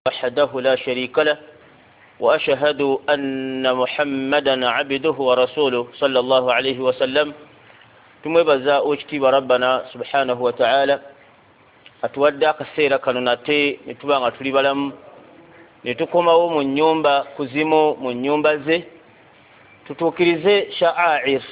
وحده لا شريك له وأشهد أن محمدا عبده ورسوله صلى الله عليه وسلم tumwebaza okitiibwa rabbana subhanahu wa ta'ala atuwadde akaseera kano nate ne tuba nga tuli balamu ne tukomawo mu nnyumba kuzimu mu nnyumba ze tutuukirize sha'air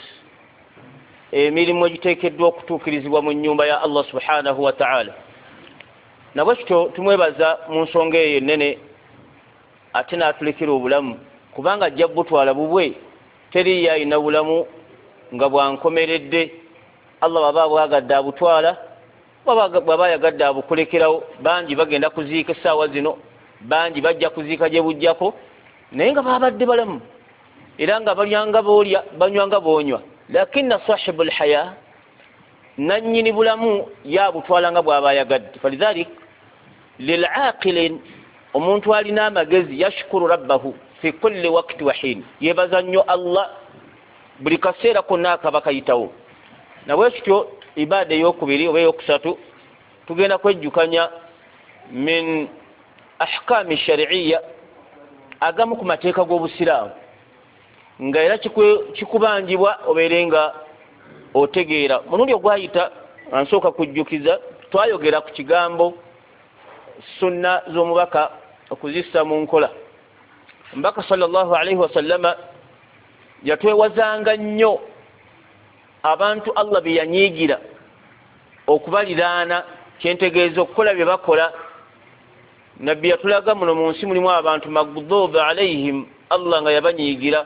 emirimu egiteekeddwa okutuukirizibwa mu nnyumba ya Allah subhanahu wa ta'ala. Nabwe kityo tumwebaza mu nsonga eyo ennene ate n'atulekera obulamu kubanga ajja butwala bubwe teri yalina bulamu nga bwankomeredde. Allah baba bwagadde abutwala baba yagadde abukulekerawo. Bangi bagenda kuziika essaawa zino, bangi bajja kuziika gye bujjako naye nga babadde balamu era nga balyanga boolya banywanga boonywa. Lakini sahibu lhaya nannyini bulamu yabutwala nga bw'aba yagadde. Falidhalik lilaqilin omuntu alina amagezi yashukuru rabbahu fi kulli waqti wa hin, yebaza nnyo Allah buli kaseera konna akaba kayitawo. Nabwe kityo ibaada ey'okubiri oba ey'okusatu tugenda kwejjukanya min ahkami shari'iyya, agamu ku mateeka g'obusiraamu nga era kikubanjibwa obeere nga otegeera. Mulundi ogwayita ansooka kujjukiza twayogera ku kigambo sunna z'omubaka okuzissa mu nkola. Omubaka sallallahu alaihi wasallama yatwewazanga nnyo abantu Allah bye yanyiigira okubaliraana, kyentegeeza okukola bye bakola. Nabbi yatulaga muno mu nsi mulimu abantu magdubi alaihim, Allah nga yabanyiigira.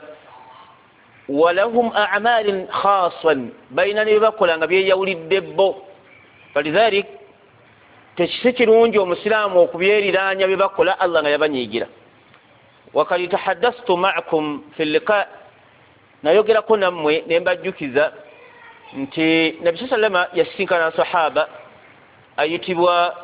Walahum a'malin khasan, balina ne bye bakola nga byeyawulidde bo. Falidhalik tekisi kirungi omusiraamu okubyeriraanya bye bakola Allah nga yabanyiigira. Wakad tahaddastu ma'akum fi liqa, nayogerako nammwe ne mbajjukiza nti Nabi sallama yasisinkana sahaba ayitibwa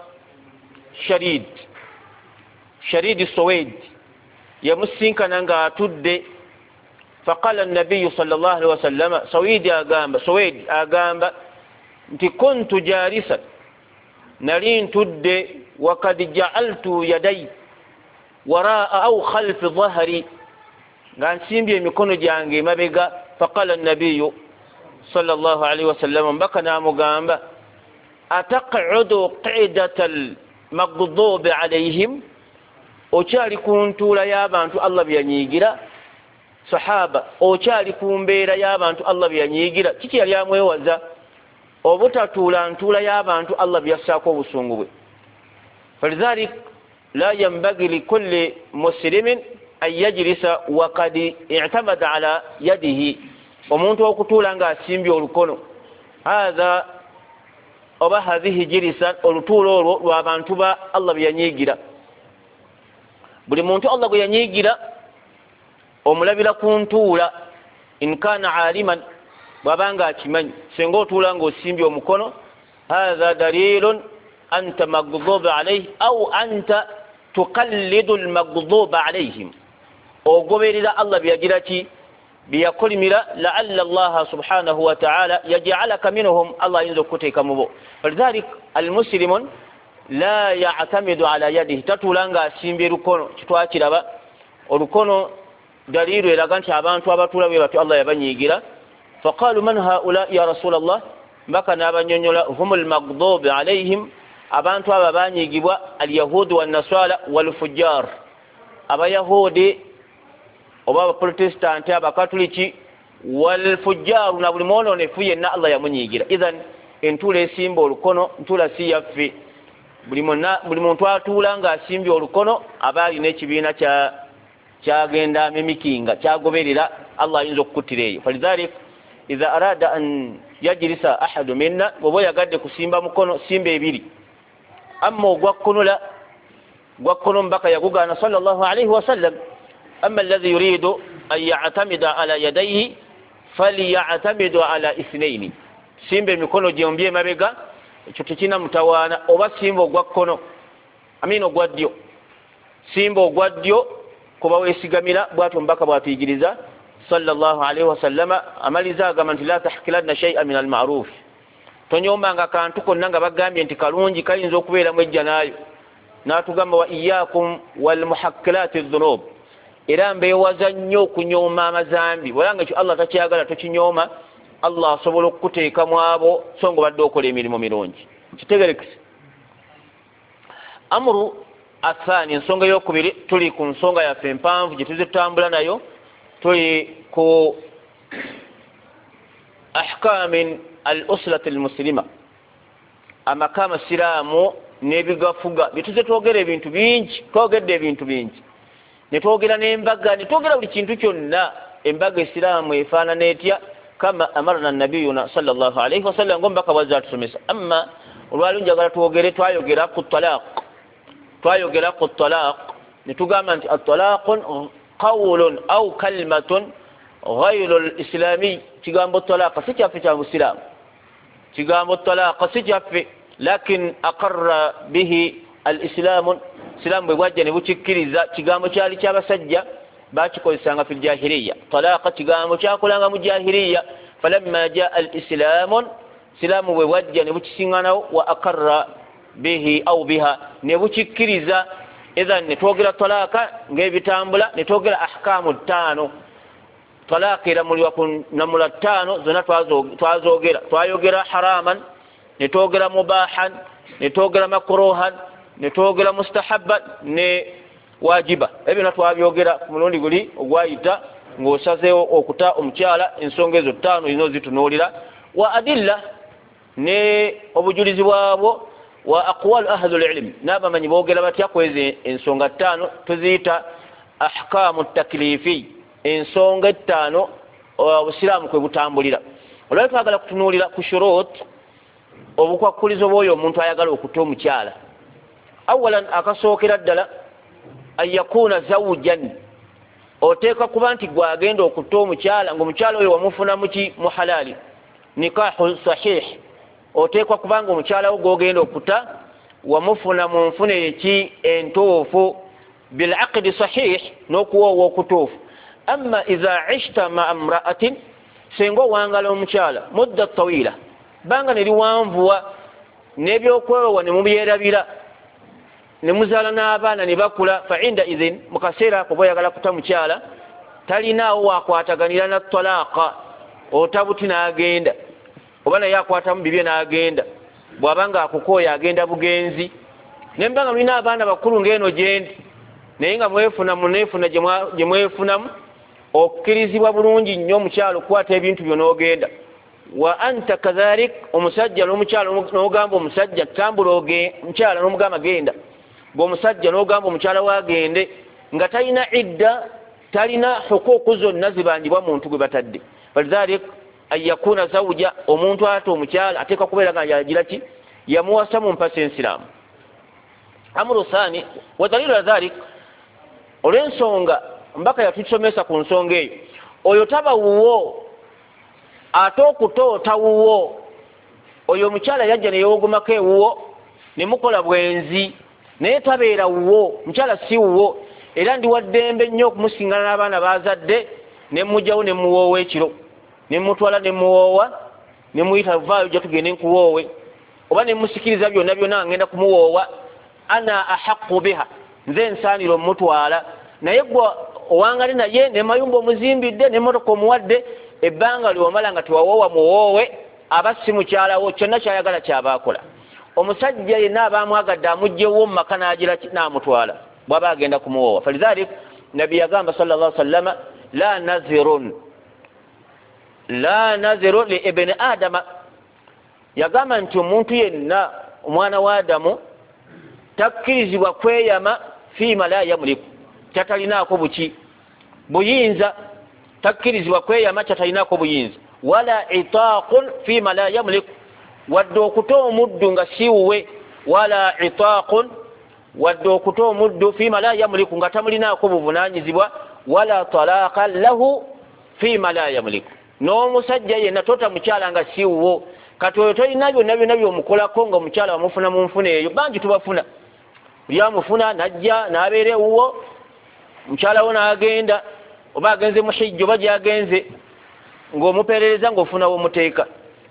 Sharid Suwaid, yamusisinkana nga atudde. Faqala an-nabiy sallallahu alaihi wasallam, Suwaid agamba nti kuntu jalisan, nali ntudde, wakad ja'altu yaday waraa aw khalfi dhahri, nga nsimbye emikono gyange emabega. Faqala an-nabiy sallallahu alaihi wasallam, mbaka namugamba ataq'udu qidatal maghdubi alaihim, okyali ku ntuula y'abantu Allah bye yanyiigira. Sahaba, okyali ku mbeera y'abantu Allah bye yanyiigira. Kiki yali amwewaza? Obutatuula ntuula y'abantu Allah bye yassaako obusungu bwe. Falidhalik la yanbaghi likulli muslimin an yajlisa wakad i'tamada ala yadihi, omuntu okutuula nga asimbye olukono. Hatha oba hadhihi jilisa, olutuulo olwo lw'abantu ba Allah bye yanyiigira. Buli muntu Allah gwe yanyiigira omulabira ku ntuula, in kana aliman, bw'abanga akimanyi. Senga otuula ng'osimbye omukono, hatha dalilun anta maghdubi alayhi aw anta tuqallidu almaghdubi alayhim, ogoberera Allah byagira ki byakolimira. La'alla Allah subhanahu wa ta'ala yaj'alaka minhum, Allah yinza okuteeka mu bo. Falidhalik almuslimun la ya'tamidu ala yadihi, tatuula nga asimbye lukono. Kitwakiraba olukono dalilu eraga nti abantu abatuula bwe batyo Allah yabanyiigira. Faqalu man haula ya rasulallah, mbaka n'abanyonyola humul maghdubi alaihim, abantu abo banyiigibwa alyahudu wannaswala walfujjar, abayahudi oba abaprotestanti abakatuliki, walfujjaru na buli mwononefu yenna Allah yamunyiigira. Idhan entuula esimba olukono ntuula si yaffe. Buli muntu atuula nga asimbye olukono aba alina ekibiina kyagenda amemikinga, kyagoberera. Allah ayinza okukuttira eyo. Falidhalik idha arada an yajlisa ahadu minna, bw'oba yagadde kusimba mukono simba ebiri. Amma ogwakkono mbaka yagugaana sallallahu alaihi wasallam. Amma alladhi yuridu an ya'tamida ala yadayhi falya'tamidu ala ithnaini, simba emikono gyombi emabega, ekyo tekina mutawaana. Oba simba ogwakkono, ogwa ddyo, simba ogwa ddyo kuba weesigamira. Bw'atyo mbaka bw'atuyigiriza sallallahu alaihi wasallama. Amaliza agamba nti la tahkilanna shay'an min almaruf, tonyombanga kantu konna nga bagambye nti kalungi kayinza okubeeramu ejja naayo. n'atugamba wa iyyakum wal muhakkilati dhunub era mbeewaza nnyo okunyooma amazambi walanga ekyo Allah takyagala tokinyooma Allah asobola okukuteeka mu abo so ng'obadde okola emirimu mirungi kitegerekese. Amuru athani ensonga eyokubiri tuli ku nsonga yaffe empanvu gye tuzitambula nayo tuli ku ahkamin al usrati al muslima amaka amasiraamu n'ebigafuga byetuze twogera ebintu bingi twogedde ebintu bingi netwogera n'embaga netwogera buli kintu kyonna embaga esiraamu efaanana etya kama amarna nabiyuna sallallahu alaihi wasallam ngombaka bwazze atusomesa. Amma olwali njagala twogere twayogera ku talaq netugamba nti atalaqun qawlun au kalimatun ghayru lislami kigambo talaqa si kyaffe kya busiraamu kigambo talaqa si kyaffe lakin aqarra bihi alislamu siraamu bwe bwajja ne bukikkiriza kigambo kyali kyabasajja bakikozesanga fi ljahiliya talaqa kigambo kyakolanga mu jahiliya falamma jaa alislamu siraamu bwe bwajja ne bukisiŋŋanawo wa aqarra bihi au biha ne bukikkiriza idhan ne twogera talaqa ng'ebitambula ne twogera ahkamu ttaano talaqa eramulibwa ku namula ttaano zonna twazogera twayogera haraman ne twogera mubahan ne twogera makruhan ne twogera mustahabban ne wajiba ebyo twabyogera ku mulundi guli ogwayita ng'osazeewo okuta omukyala ensonga ezo ttaano zino zitunuulira wa adilla ne obujulizi bwabwo wa aqwalu ahli alilm n'abamanyi boogera batya kwezi ensonga ttaano tuziyita ahkamu taklifi ensonga ettaano obusiraamu kwe butambulira. olwali twagala kutunuulira ku shurut obukwakkulizo bw'oyo omuntu ayagala okuta omukyala. awalan akasookera ddala an yakuna zawjan oteeka kuba nti gwagenda okuta omukyala ng'omukyala oyo wamufuna muki mu halali nikahu sahih oteekwa kubanga omukyala wo gwogenda okuta wamufuna mu nfuna eki entuufu bilaqdi sahih n'okuwoowa okutuufu. amma idha ishta maa mra'atin senga owangala omukyala mudda tawila banga neriwanvuwa n'ebyokwewowa ne mubyerabira ne muzaala n'abaana ne bakula fa inda idhin mu kaseera ako bw'oyagala kuta mukyala talinaawo wakwataganira na talaqa otabuti n'agenda oba naye akwatamu bibye n'agenda bw'abanga akukooya agenda bugenzi nemba nga mulina abaana bakulu ng'eno gyendi naye nga mwefunamu neefuna gye mwefunamu okkirizibwa bulungi nnyo omukyala okukwata ebintu byo n'ogenda. wa anta kadhalik omusajja n'omukyala n'ogamba omusajja tambula omukyala n'omugamba genda bw'omusajja n'ogamba omukyala wagende nga talina idda talina hukuuku zonna zibandibwa muntu gwe batadde. falidhalik an yakuna zawja omuntu ate omukyala ateeka kubeera nga yagira ki yamuwasa mu mpasa ensiraamu. amuru thani wa dalilu ala dhalik olw'ensonga mbaka yatusomesa ku nsonga eyo oyo taba wuwo ate okutoota wuwo oyo omukyala yajja neyewogomako ewuwo ne mukola bwenzi naye tabeera wuwo mukyala si wuwo era ndi waddembe nnyo okumusingana n'abaana bazadde ne mujjawo ne muwoowa ekiro ne mutwala ne muwoowa ne muyita vaayo gye tugende nkuwoowe oba ne musikiriza byonna byonna ngenda kumuwoowa ana ahaqu biha nze nsaanira omutwala naye gwe owangale naye ne mayumba omuzimbidde ne motoka omuwadde ebbanga lyomala nga tewawoowa muwoowe aba si mukyalawo kyonna kyayagala kyabaakola. omusajja yenna abamwagadde amugjewo mu maka n'agira n'amutwala bw'aba agenda kumuwoowa. falidhalik nabbi yagamba sallallahu sallama la naziru li ibni adama yagamba nti omuntu yenna omwana wa adamu takkirizibwa kweyama fiima la yamuliku kyatalinaako buyinza takkirizibwa kweyama kyatalinaako buyinza wala itaaqun fiima la yamuliku wadde okuta omuddu nga siwuwe wala itaaqun wadde okuta omuddu fiima la yamuliku nga tamulinaako buvunanyizibwa wala talaaqa lahu fiima la yamuliku n'omusajja yenna tota mukyala nga siwuwo kati oyo tolina byonna byonna byomukolako nga omukyala wamufuna mu nfuna eyo bangi tubafuna lyamufuna najja n'abeera ewuwo mukyala wo n'agenda oba agenze muhijja oba gyagenze ng'omupeerereza ng'ofunawo omuteeka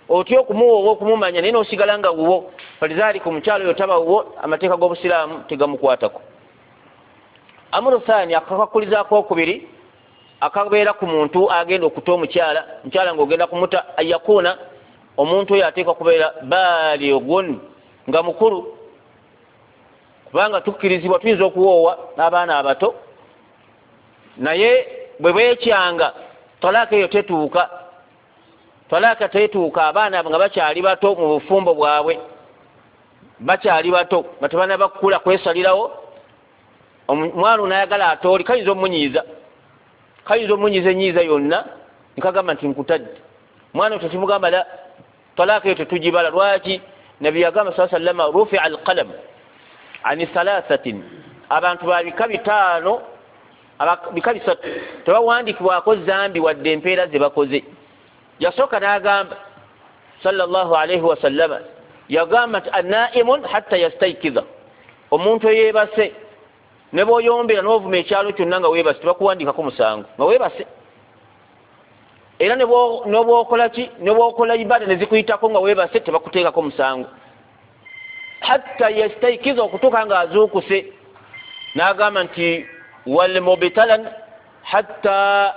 otyo okumuwa okumumanya naye n'osigala nga wuwo falizaalika omukyalo oyo taba wuwo amateeka g'obusiraamu tegamukwatako. Amuru thani akakwakulizaako okubiri akabeera ku muntu agenda okuta omukyala ng'ogenda kumuta ayakuuna omuntu oyo ateeka kubeera baaligun nga mukulu, kubanga tukkirizibwa tuyinza okuwoowa n'abaana abato naye bwe beekyanga talaaka eyo tetuuka. Talaaka tetuuka abaana nga bakyali bato mu bufumbo bwabwe, bakyali bato nga tebanaba kukula kwesalirawo. Omwana onayagala atooli kayinza omunyiiza enyiiza yonna nkagamba nti nkutadde. Mwana oyo tekimugamba la talaaka eyo tetugibala. Lwaki? Nabbi yagamba saa sallama rufia alqalam ani thalathatin, abantu ba bika bitaano bika bisatu tebawandikibwako zambi wadde empeera ze bakoze. Yasooka n'agamba sallallahu alaihi wasallama yagamba nti anaimun hatta yastaikiza, omuntu eyeebase ne bw'oyombera n'ovuma ekyalo kyonna nga weebase tebakuwandikako musango nga weebase. Era n'obwokola ibada ne zikuyitako nga weebase tebakuteekako musango. Hatta yastaikiza, okutuuka nga azuukuse. N'agamba nti walmubtalan hatta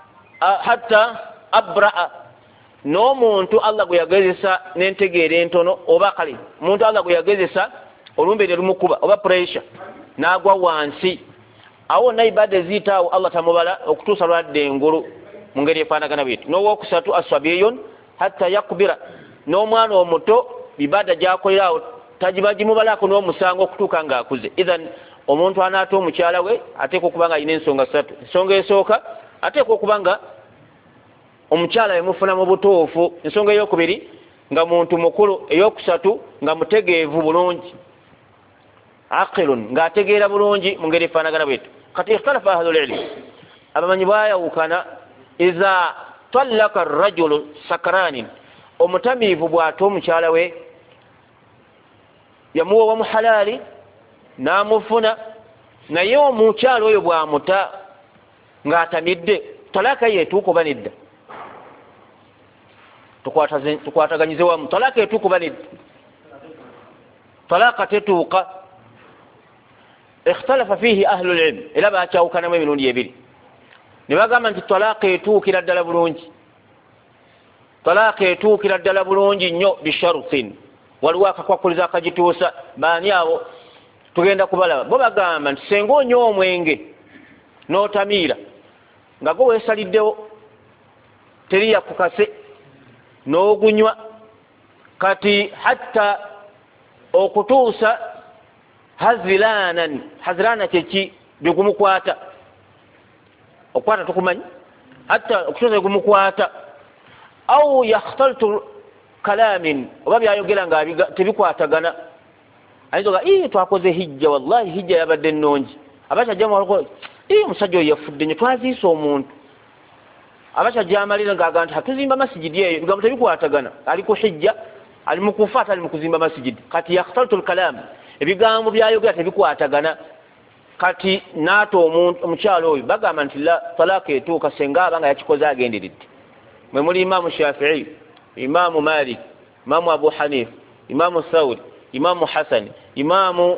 abra'a, n'omuntu Allah gwe yagezesa n'entegeera entono oba kale omuntu Allah gwe yagezesa olumbe lumukuba oba pressure n'agwa wansi, awo naibada eziyitaawo Allah tamubala okutuusa lwadde engulu mu ngeri efaanagana bweti. N'owookusatu aswabiyun hatta yakbira, n'omwana omuto ibada gyakolerawo tagibagimubalaako n'omusango okutuuka ng'akuze. Idhan omuntu anaata omukyala we ateeka okuba nga alina ensonga ssatu. Ensonga esooka ateeka okuba nga omukyala yemufuna mu butuufu. Ensonga eyokubiri nga muntu mukulu. Eyokusatu nga mutegeevu bulungi, aqilun, ng'ategeera bulungi mu ngeri efaanagana bwetu. Kati ikhtalafa ahlul ilm, abamanyi baayawukana iza tallaka rajulu sakranin, omutamiivu bw'ate omukyala we yamuwa mu halaali n'amufuna, naye omukyala oyo bw'amuta ng'atamidde, talaaka yeetuuka oba nedda? Tukwataganyize wamu, talaaka etuuka oba nedda? Talaaka tetuuka. Ikhtalafa fiihi ahlul ilm, era baakyawukanamu emirundi ebiri. Ne bagamba nti talaaka etuukira ddala bulungi, talaaka etuukira ddala bulungi nnyo bisharutin, waliwo akakwakuliza akagituusa. Baani abo? Tugenda kubalaba. Bo bagamba nti senga onywa omwenge n'otamiira nga gwe weesaliddewo teri yakukase n'ogunywa, kati hatta okutuusa hazilaanan, haziraana kyeki? Bigumukwata. Okukwata tukumanyi, hatta okutuusa bigumukwata. Au yakhtaltu kalaamin, oba byayogera nga tebikwatagana. Ayinza nga twakoze hijja, wallahi hijja yabadde ennungi. Abakyajjamu omusajja oyo yafudde nnyo, twaziisa omuntu. Abakyajja amalira ng'agamba nti hatuzimba masigidi eyo. Bigambo tebikwatagana. Ali ku hijja, ali mu kufa, ate ali mu kuzimba masigidi. Kati yakhtaltu alkalaam, ebigambo byayogera tebikwatagana. Kati naata omukyalo oyo, bagamba nti talaaka etuuka senga aba nga yakikoze agenderedde. Mwe muli Imaamu Shafi'i, Imaamu Malik, Imaamu Abu Hanifa, Imaamu Thawri, Imaamu Hasani, Imaamu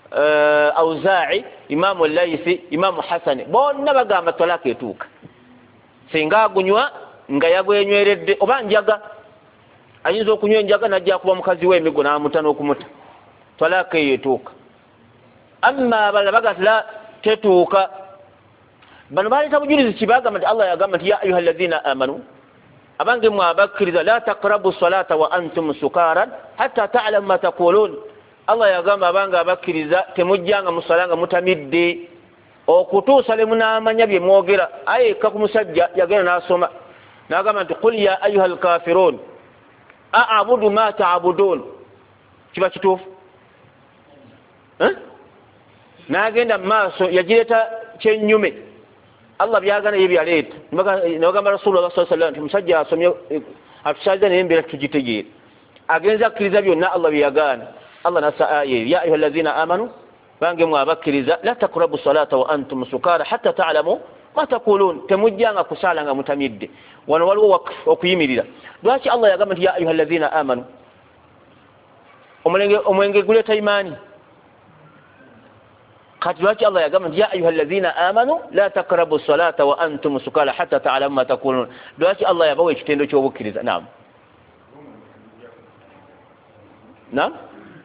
Auza'i, Imaamu Laythi, Imaamu Hasani, bonna bagamba talaaka etuuka senga agunywa nga yagwenyweredde. Oba njaga, ayinza okunywa enjaga najja kuba mukazi w'emigo n'amuta n'okumuta, talaaka eyo etuuka. Amma abalala bagamba tetuuka. Bano baleeta bujulizi ki? Bagamba nti Allah yagamba nti ya ayuha alladhina amanu, abange mwe abakkiriza, la taqrabu salata wa antum sukaran hatta ta'lamu ma taqulun. Allah yagamba abange abakkiriza temujjanga musala nga mutamidde okutuusa le munaamanya bye mwogera. Aye ekka ku musajja yagenda n'asoma n'agamba nti qul ya ayuha alkafirun a'budu ma ta'budun. Kiba kituufu? N'agenda mu maaso yagireeta kyennyume. Allah byagana ye byaleeta. Nabagamba Rasulullah sallallahu alaihi wasallam nti musajja asomye atusaaliza naye embeera tugitegeera. Agenza akkiriza byonna Allah byagana. Allah nassa aya ya ayuha alladhina amanu, bange mwe abakkiriza, la taqrabu salata wa antum sukara hatta ta'lamu ma taqulun temujjanga kusala nga mutamidde wano waliwo waqf okuyimirira lwaki Allah yagamba nti ya ayyuhalladhina amanu omwenge guleta imani kati lwaki Allah yagamba nti ya ayyuhalladhina amanu la taqrabu salata wa antum sukala hatta ta'lamu ma taqulun lwaki Allah yabawa ekitendo ky'obukkiriza naam naam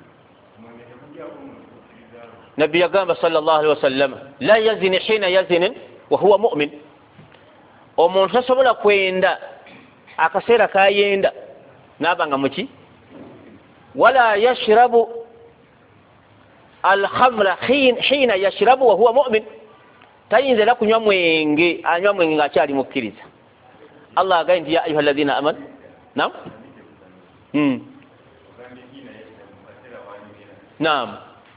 Nabi yagamba sallallahu alaihi wasallam la yazini hina yazini wa huwa mu'min omuntu tasobola kwenda akaseera kayenda nabanga muki wala yashrabu alkhamra hina yashrabu wa huwa mu'min tayinza la kunywa mwenge anywa mwenge ngakyali mukkiriza Allah agamba ya ayyuhalladhina amanu naam naam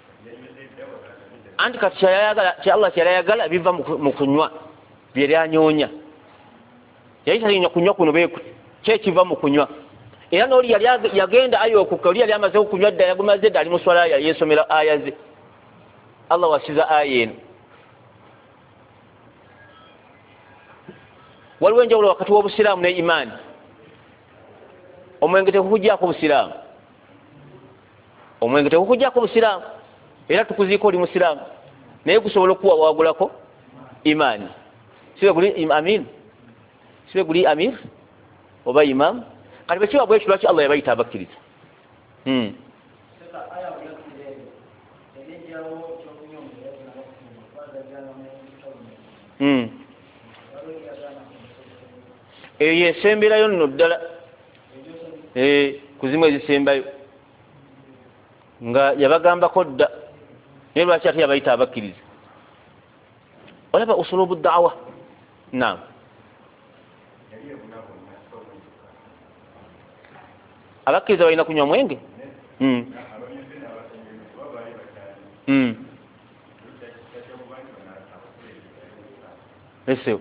anti kati Allah kyayagala biva mu kunywa byeranyonya yayita kunywa kuno beeku kyekiva mu kunywa era n'oli yagenda ayokuka oli yali amaze okunywa dda yagumaze dda ali mu swala yesomera aya ze Allah wasiza aya eno waliwo enjawulo wakati w'obusiraamu ne imaani omwenge tekukujjaako busiraamu omwenge tekukujjaako busiraamu era tukuziika oli musiraamu naye gusobola okuwa wagulako imaani sibe guli amin sibe guli amir oba imam kati bwekiba bwekyo lwaki Allah yabayita abakkiriza eyo esemberayo nno ddala kuzimu ezisembayo nga yabagambako dda naye lwaki ate yabayita abakkiriza olaba usulubu da'wa naam abakkiriza balina kunywa mwenge esewo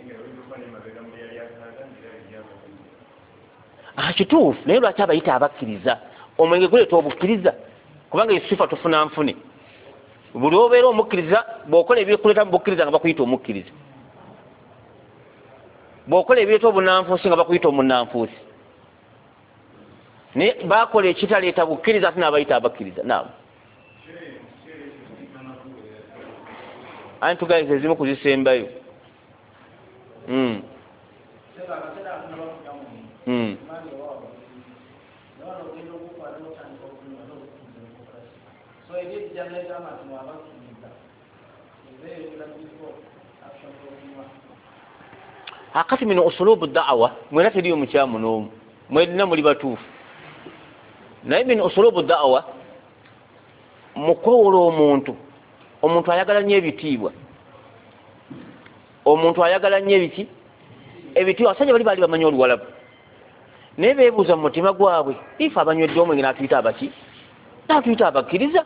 kituufu naye lwaki abayita abakkiriza omwenge guleeta obukkiriza kubanga esifa tufuna nfune buli obeera omukkiriza bw'okola ebyekuleta mu bukkiriza nga bakuyita omukkiriza bw'okola ebireeta obunanfuusi nga bakuyita omunnanfuusi naye bakola ekitaleeta bukkiriza ate n'abayita abakkiriza naam anti tugayiza ezimu kuzisembayo akati mino usulubu da'wa mwena teriyo mukyamu n'omu mwena muli batuufu naye mino usulubu da'wa mukowola omuntu ayagala nnyo ebitiibwa omuntu ayagala nnyo ebitiibwa abasajja bali bamanyi oluwalabu naye beebuuza mu mutima gwabwe ife abanywedde omwenge n'atuyita abaki n'atuyita abakkiriza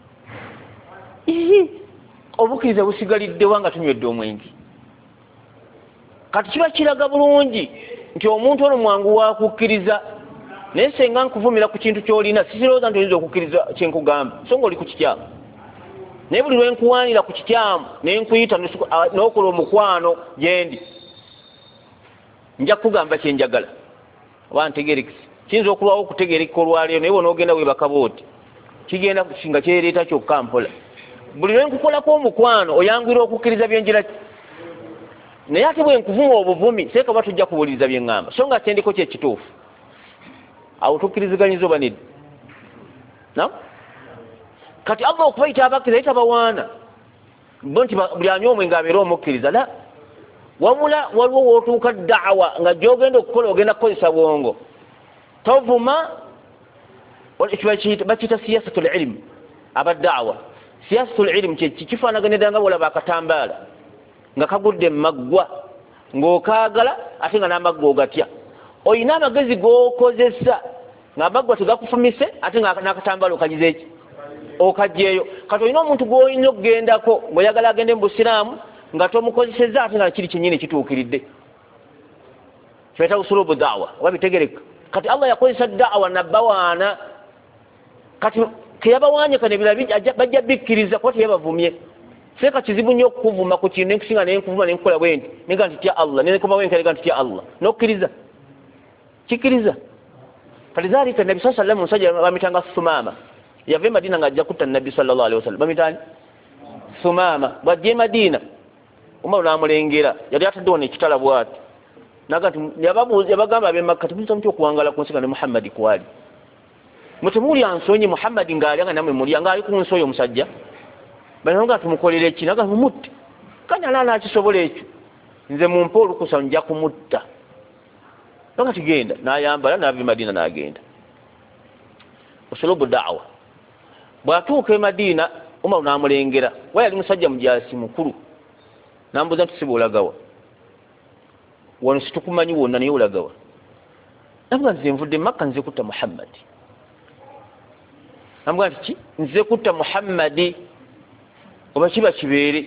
obukkiriza busigaliddewa nga tunywedde omwenge kati kiba kiraga bulungi nti omuntu ono mwangu wakukkiriza naye senga nkuvumira ku kintu ky'olina sisirowooza nti oyinza okukkiriza kyenkugamba so nga oli ku kikyamu naye buli lwenkuwaanira ku kikyamu naye nkuyita n'okola omukwano gyendi nja kukugamba kyenjagala oba ntegerekisi kiyinza okulwawo okutegerekeka olwaleero naye bonaogenda webaka booti kigenda nga kyereeta kyokka mpola buli lwenkukolako omukwano oyangwira okukkiriza byenjira naye ate bwenkuvuma obuvumi seeka ba tujja kuwuliriza byeŋŋamba so nga kyendiko kyekituufu awo tukkiriziganyiza oba nedda nam kati Allah okubayita abakkiriza yita bawaana bo nti buli anywa omwenge abeere omukkiriza la wabula waliwo wootuuka da'wa nga gyogenda okukola ogenda kukozesa bwongo tovuma bakiyita siyasatul ilm abada'wa siyasatul ilm kifaanaganira nga bwolaba akatambaala nga kagudde mumaggwa ng'okaagala ate nga n'amaggwa ogatya oyina amagezi g'okozesa ng'amaggwa tegakufumise ate n'akatambaala okagiza eki okagyeyo kati olina omuntu gw'olina okugendako ng'oyagala agende mu busiraamu nga tomukozeseza ate nga kiri kyennyini kituukiridde kyeta usulubu da'wa oba bitegereka kati Allah yakozesa da'wa nabbawaana kati keyabawaanye kano ebirala bajja bikkiriza kuba teyabavumye seka kizibu nnyo okuvuma ku kintu nekusinga nenkuvuma nenkola bwenti nega nti tya Allah nenkoma bwenti nega nti tya Allah nokkiriza kikiriza falizalika nabi sallallahu alaihi wasallam musajja bamitanga Thumama yave Madina ngajja kutta nabi sallallahu alaihi wasallam bamitani Thumama bajje Madina Umar namulengera yali atadde ekitala bwati naga nti yabagamba abe Makka tumusa mutyo kuwangala kunsika ne Muhammad kwali mutemuli ansonyi Muhammad ngaalanga namwe muli ngali ku nsoyo musajja bananga tumukolere ki naga mumutte kanya lana akisobola ekyo nze mumpa olukusa nja kumutta naga tigenda nayambala nabi Madina nagenda usulubu da'wa bwatuuka Madina Umar namulengera wayali musajja mujasi mukulu nambuza nti sibulagawa wano situkumanyi wonna naye olagawa namuga nze nvudde Makka nze kutta Muhammad namuga nti nze kutta Muhammad oba kiba kibeere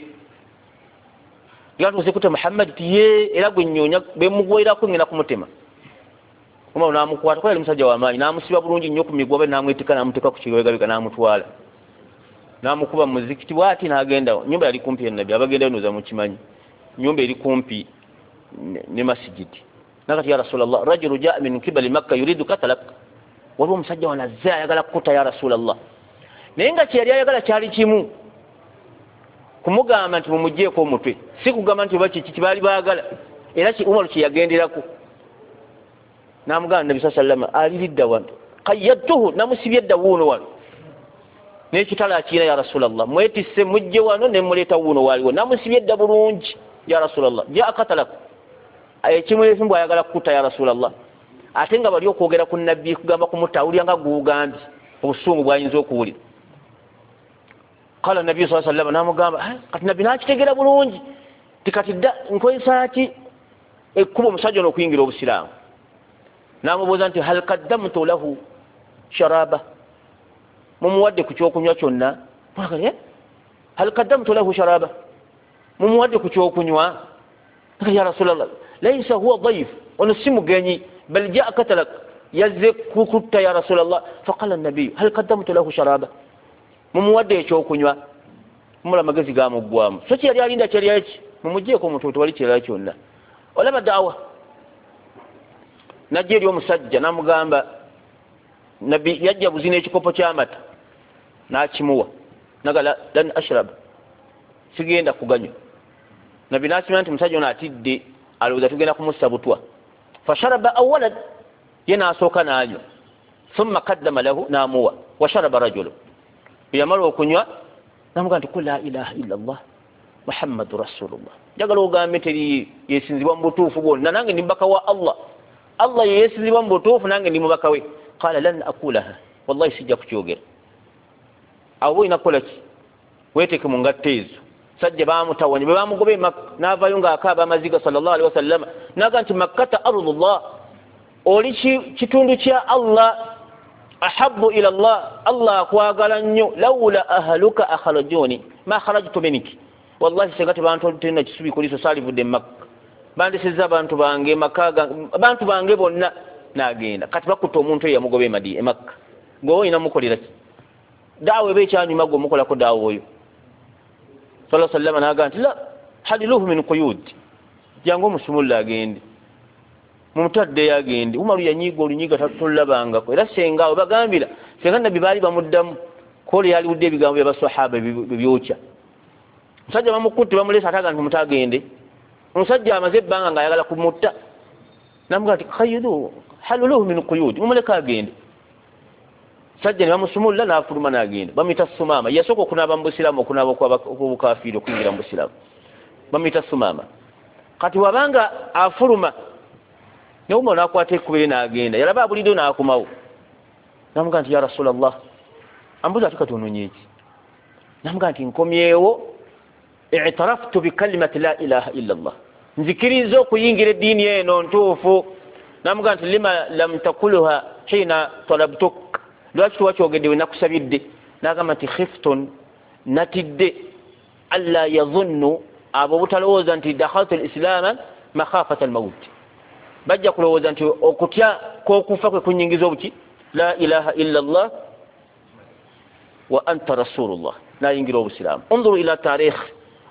nze kutta Muhammad tiye era gwe nnyonya bemugwairako ngenda kumutema Umar namukwata ko yali musajja w'amaanyi namusiba bulungi nnyo ku migwa be namwetika namuteeka ku kiwegabega namutwala namukuba muzikiti bwati nagenda nyumba yali kumpi nabi abagenda noza mukimanyi nyumba eri kumpi ne masjidi nakati ya Rasulullah rajulu jaa min kibali Makkah yuridu qatlak waliwo musajja wanazza ayagala kukuta ya Rasulullah naye nga kyali ayagala kyali kimu kumugamba nti mumugjeeko omutwe si kugamba nti oba kiki kibaali baagala era Umar kyeyagenderako namugamba Nabi sallallahu alaihi wasallam aliridda wano qayyadtuhu namusibye edda wuuno wano n'ekitala akira ya Rasulullah mwetisse mujje wano ne muleeta wuuno waliwo namusibye edda bulungi ya Rasulullah jaa qatalak ekimulesi mbw ayagala kukuta ya Rasulullah ate nga bali okwogera ku nabbi kugamba kumutta awulira nga guugambye obusungu bwayinza okuwulira qala nabi sallallahu alaihi wasallam namugamba kati nabbi nakitegera bulungi tikati dda nkozesa ki ekkuba omusajja n'okuyingira obusiraamu namubuuza nti hal qaddamtu lahu sharaba mumuwadde ku kyokunywa kyonna hal qaddamtu lahu sharaba mumuwadde ku kyokunywa ya Rasulullah laysa huwa dhayf ono si mugenyi bal jaa qatalak yazze kukutta ya Rasulullah faqala an-nabiy hal qaddamtu lahu sharaba mumuwadde ekyokunywa mumula magezi gamuggwamu so kyali alinda kyali eki mumugjeeko omuntu wali kyali kyonna olaba da'wa najje eri omusajja namugamba nabi yajja buzina ekikopo ky'amata n'akimuwa nagala lan ashrab sigenda kuganywa nabi n'akimanya nti musajja ono atidde alowooza tugenda kumussa butwa fasharaba awalan ye n'asooka n'anywa thumma qaddama lahu n'amuwa washaraba rajulu yamala okunywa namuga nti la ilaha illa Allah Muhammadu rasulullah njagala ogambe teri yesinzibwa mu butuufu bwonna nange ndi mubaka wa Allah yesinzibwa mu butuufu nange ndi mubaka we qala lan akulaha wallahi sijja kukyogera awo ina kola ki weeteke mu ngatte ezo sajja bamutawanya bwe bamugobe n'avayo ng'akaaba amaziga sallallahu alaihi wasallam naga nti makkata ardullah oli kitundu kya Allah ahabbu ila Allah akwagala nnyo lawla ahluka akhrajuni ma kharajtu minki wallahi senga tebantu tena kisubi kuliso salivudde Makka bandeseza abantu bange makaga abantu bange bonna nagenda kati bakuta omuntu yamugobe Madina Makka go ina mukolera ki dawe be kyanyuma go mukola ko dawo oyo sallallahu alaihi wasallam naga nti la hadiluhu min quyud jango musumulla agende mumutadde yagende Umaru yanyiga olunyiga tatulabanga ko era senga bagambira senga nabbi bali bamuddamu kole yali udde ebigambo by'abaswahaba byokya musajja bamukutte bamulesa ataga nti mutagende omusajja amaze ebbanga ng'ayagala kumutta namuga nti khayyidu haluluhu min quyud mumuleka agende sajja ne bamusumulla n'afuluma n'agenda bamuyita Sumama yasooka okunaaba mu busiraamu okunaaba okw'obukafiiri okuyingira mu busiraamu bamuyita Sumama kati wabanga afuluma ne Umar n'akwata ekkubiri n'agenda yalaba abulidde n'akomawo namuga nti ya Rasulallah ambuza ati kati ononye eki namuga nti nkomyewo i'taraftu bi kalimati la ilaha illa Allah nzikiriza okuyingira eddiini eno ntuufu namuga nti lima lam takuluha hina talabtuk lwaki tuwakyogedde we nakusabidde n'agamba nti khiftun natidde alla yadhunnu abo butalowooza nti dakhaltu al-islaama makhafata al-mawt bajja kulowooza nti okutya kw'okufa kwe kunyingiza obuki la ilaha illa Allah wa anta rasulullah nayingira obusiraamu unzuru ila tarikh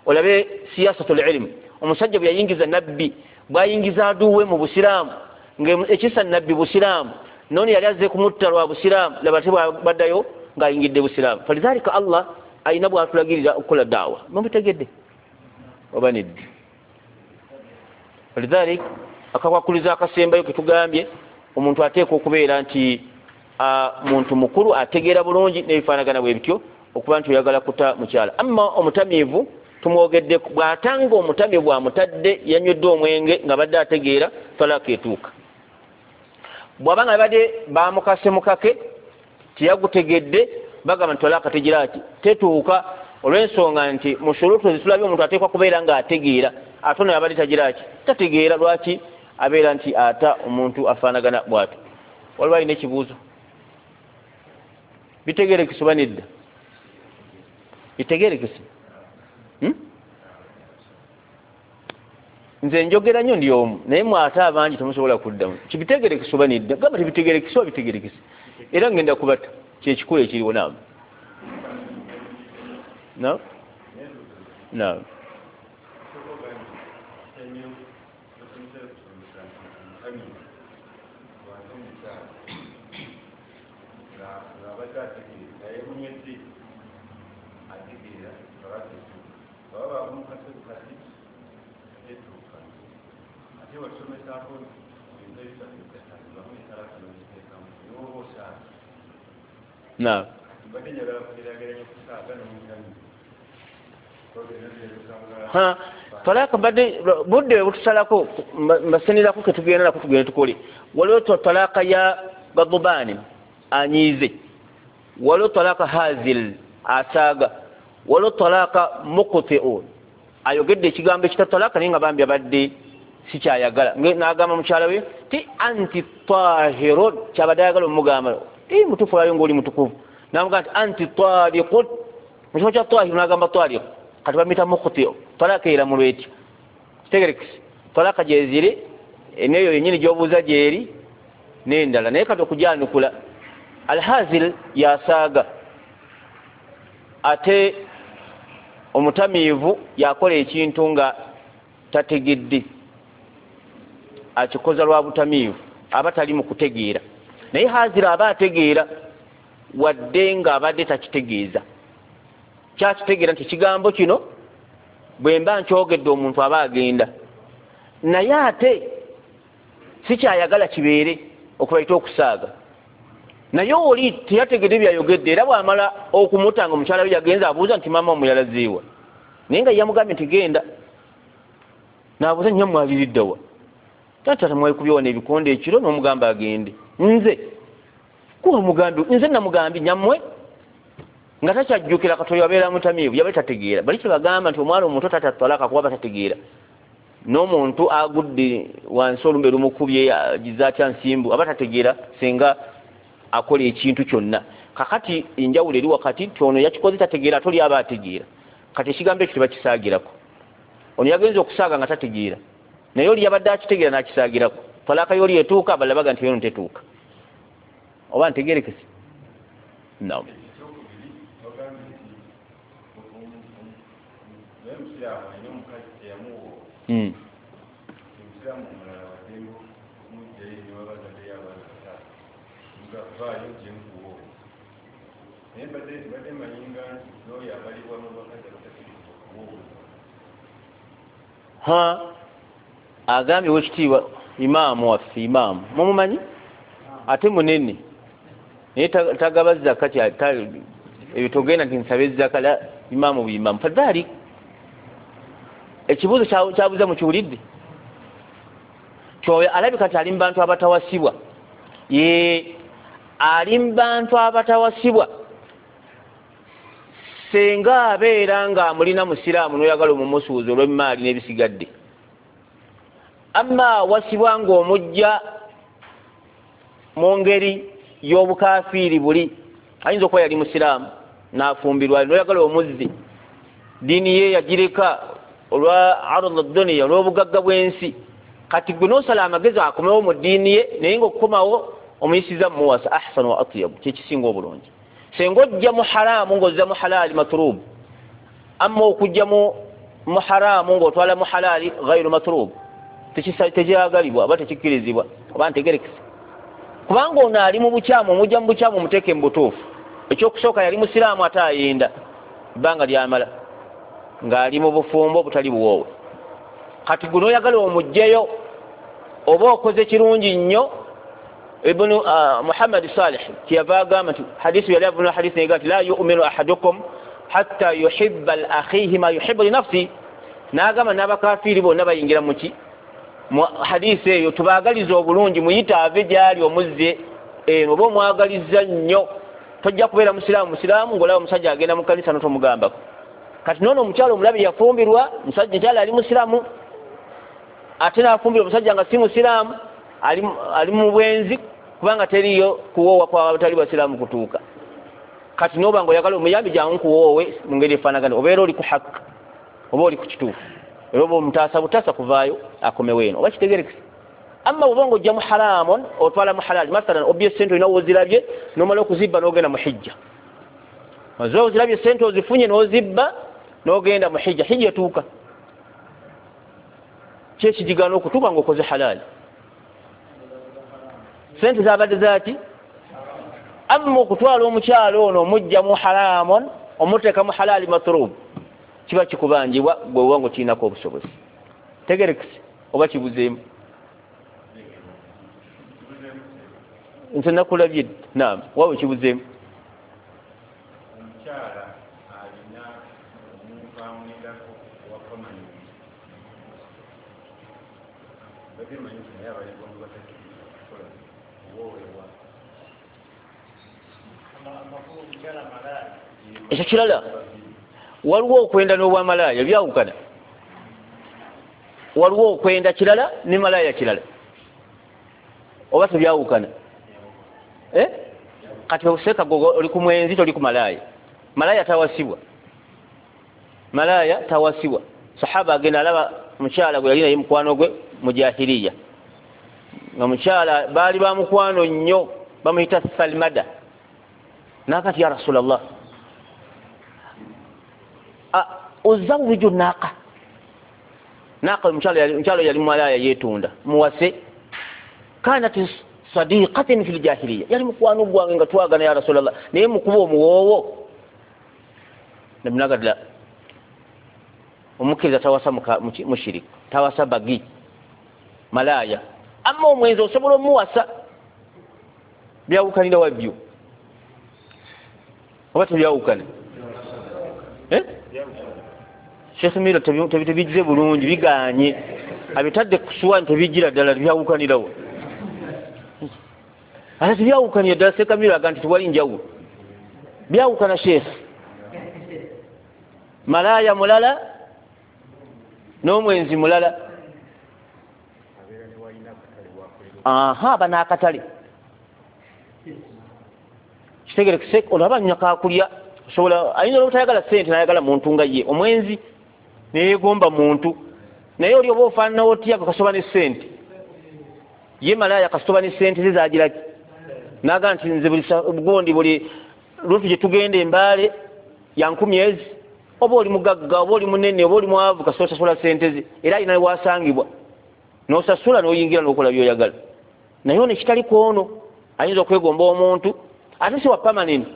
olabe siyasatul ilm omusajja bwe yayingiza nabbi bwayingiza aduwe mu busiraamu ng'ekisa nabbi busiraamu noni yali azze kumutta lwa busiraamu laba tebaddayo ng'ayingidde busiraamu falidhalika allah ayina bw'atulagirira okukola daawa mubitegedde oba neddi falidhalik akakwakuliza akasembayo ketugambye omuntu ateeka okubeera nti muntu mukulu ategeera bulungi n'ebifaanagana bwe bityo okuba nti oyagala kuta mukyala amma omutamiivu tumwogedde bw'atanga omutamiivu amutadde yanywedde omwenge nga badde ategeera talaaka etuuka bw'aba nga badde bamukase mukake tiyagutegedde bagamba nti talaaka tegiraki tetuuka olw'ensonga nti mu shuruutu zitulabye omuntu ateekwa kubeera ng'ategeera ate ono yabadde tagiraki tategeera lwaki abeera nti ata omuntu afaanagana bw'atyo waliwo alina ekibuuzo bitegeerekese oba nedda bitegeerekese nze njogera nnyo ndi omu naye mwate abangi temusobola kuddamu kibitegeerekese oba nedda gamba tibitegeerekese oba bitegeerekese era ngenda kubata kyekikulu ekiriwo naamu no no no talaaka badde budde butusalako mbasenirako ketugenda nako tugende tukole waliwo talaaka ya gadubaani anyiize waliwo talaaka hazil asaaga waliwo talaaka muqti'un ayogedde ekigambo ekita talaaka naye nga bambi abadde sikyayagala n'agamba mukyala we ti anti tahirun kyabadde ayagala omugamba mutufu olayo ngaoli mutukuvu namugamba nti anti taliqun mukifo kya tahiru n'agamba taliq kati bamuyita muqti'u talaaka eramu lwetyo kitegerekese talaaka gyeziri neyo yennyini gyobuuza gyeri n'endala naye kati okujanukula alhazil yasaaga ate omutamiivu yakola ekintu nga tategedde akikoza lwa butamiivu aba tali mu kutegeera naye hazira aba ategeera wadde nga abadde takitegeeza kyakitegeera nti ekigambo kino bwe mba nkyogedde omuntu aba agenda naye ate sikyayagala kibeere okubaita okusaaga naye oli teyategedde byayogedde era bw'amala okumutanga omukyala we yagenza abuuza nti maama omuyalaziiwa naye nga yamugambye nti genda naabuuza nnyo mwaliriddawa tata mwekubyewa n'ebikonde ekiro n'omugamba agende nze kuba mugambi nze namugambye nyammwe nga takyajjukira katoyi wabeera mutamiivu yabe tategeera bali kyebagamba nti omwana omuntu tatatwalaka kuba batategeera n'omuntu agudde wansi olumbe lumukubye agiza atya nsimbu aba tategeera senga akola ekintu kyonna kakati enjawulo eri wakati tyono yakikoze tategeera toli aba ategeera kati ekigambo ekyo tebakisaagirako ono yagenza okusaaga nga tategeera naye oli yabadde akitegeera n'akisaagirako talaaka y'oli etuuka abalala baga nti yono tetuuka oba ntegeerekese no agambye wekitiibwa imaamu waffe imaamu mumumanyi ate munene naye tagaba zaka ebyo togenda nti nsabe zaka la imaamu buimaamu fadhali ekibuuzo kyabuuza mukiwulidde kyoyo alabika nti ali mu bantu abatawasibwa ali mu bantu abatawasibwa senga abeera nga amulina musiraamu n'oyagala omumusuuza olw'emaali n'ebisigadde amma wasibwa ng'omujja mu ngeri y'obukafiiri buli ayinza okuba yali musiraamu n'afumbirwa n'oyagala omuzzi diini ye yagireka olwa arda duniya olw'obugagga bw'ensi kati gwe n'osala amagezi akomewo mu ddiini ye naye ng'okukomawo omuyisiza mumuwasa ahsanu wa atyabu kyekisinga obulungi senga ojja mu haraamu ng'ozza mu halaali matulubu amma okujja mu muharamu ng'otwala mu halali ghairu matrub tekyagalibwa oba tekikkirizibwa oba ntegerekese kubanga ono ali mu bukyamu omujja mu bukyamu omuteeke mu butuufu ekyokusooka yali musiraamu ate ayenda ebbanga lyamala ng'ali mu bufumbo butali buwoowe kati guno oyagala omugjeyo oba okoze kirungi nnyo ibnu muhammad salih kyeyava agamba nti hadisi yali avunula hadisi nega nti la yuminu ahadukum hatta yuhibba al akhihi ma yuhibbu li nafsi n'agamba n'abakafiiri bonna bayingira muki mu hadisi eyo tubaagaliza obulungi muyita ave gyali omuzze eno oba omwagaliza nnyo tojja kubeera musiraamu ng'olaba omusajja agenda mu kanisa notomugambako kati noono omukyalo omulabi yafumbirwa mukyalo ali musiraamu ate n'afumbirwa omusajja nga si musiraamu ali mu bwenzi kubanga teriyo kuwoowa kw'abatali basiraamu kutuuka kati n'oba ng'oyagala omuyambi jangu kuwoowe mu ngeri efaanagana obeera oli ku hakka oba oli ku kituufu era oba omutaasa butaasa kuvaayo akomewo eno oba kitegerekese amma oba ng'ojja mu haramun otwala mu halali masalan obbye sente olina wozirabye n'omala okuzibba n'ogenda mu hijja oziba ozirabye sente ozifunye n'ozibba n'ogenda mu hijja etuuka kyekigigaana okutuuka ng'okoze halali sente zabadde zaaki amma okutwala omukyalo ono omujja mu haramun omuteeka mu halali matrub kiba kikubanjibwa gwe oba ng'okirinako obusobozi tegerekese oba kibuzeemu nze nakulabye naam waawe kibuzeemu ekyo kirala waliwo okwenda n'obwamalaya byawukana waliwo okwenda kirala ne malaya kirala oba tebyawukana kati oseka oli ku mwenzi toli ku malaya tawasibwa sahaba agenda alaba mukyala gwe yali naye mukwano gwe mu jahiliya nga mukyala baali ba mukwano nnyo bamuyita salmada nakati ya rasulallah ozawiju naqa mukyalo yali malaya yetunda muwase kanat sadiqatin fil jahiliya yali mukwano gwange nga twagana ya rasulallah naye mukuba omuwoowo namunagadla omukkiriza tawasa mushiriku tawasa bagi malaya amma omwenzi osobola omuwasa byawukanira wabyo oba tebyawukana Sheikh Mira tebigize bulungi biganye abitadde ku suwani tebigira ddala byawukanirawo ate byawukanira ddala Sheikh Mira aga nti tewali njawulo byawukana Sheikh malaya mulala n'omwenzi mulala bana akatale kitegerekese olaba nyakakulya osobola ayinza obutayagala sente nayagala muntu nga ye omwenzi neyegomba muntu naye oli oba ofaananawo otya kasoba ne sente ye malaya kasoba ne sente ze zagiraki naga nti nze bugondi buli lutu gye tugenda embaale ya 10 oba oli mugagga oba oli munene oba oli mwavu kasoba osasula sente ze era alina wasangibwa n'osasula n'oyingira n'okola byoyagala naye ono ekitali ku ono ayinza okwegomba omuntu ate si wa permanent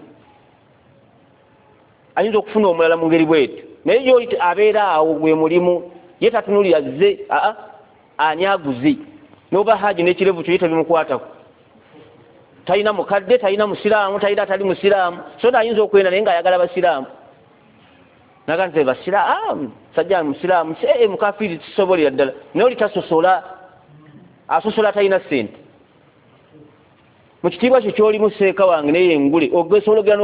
ayinza okufuna omulala mu ngeri bwetyo naye yoli abeera awo gwe mulimu ye tatunulira zze ani aguze n'oba haji n'ekirevu kyo ye tabimukwatako talina mukadde talina musiraamu talina atali musiraamu so ayinza okwenda naye ng'ayagala basiraamu naga nti basiraamu sajja musiraamu mukafiri kisobolera ddala naye oli tasosola asosola talina sente mu kitiibwa kyo kyolimu seeka wange naye engule osobola ogera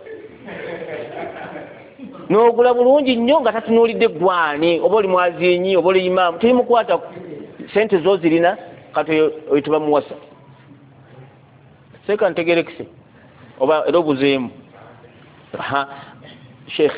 n'ogula bulungi nnyo nga tatunuulidde gwani oba oli mwazinyi oba oli imaamu telimukwata sente zo zirina kati oyo tebamuwasa seeka ntegerekese oba era obuzeemu sheikh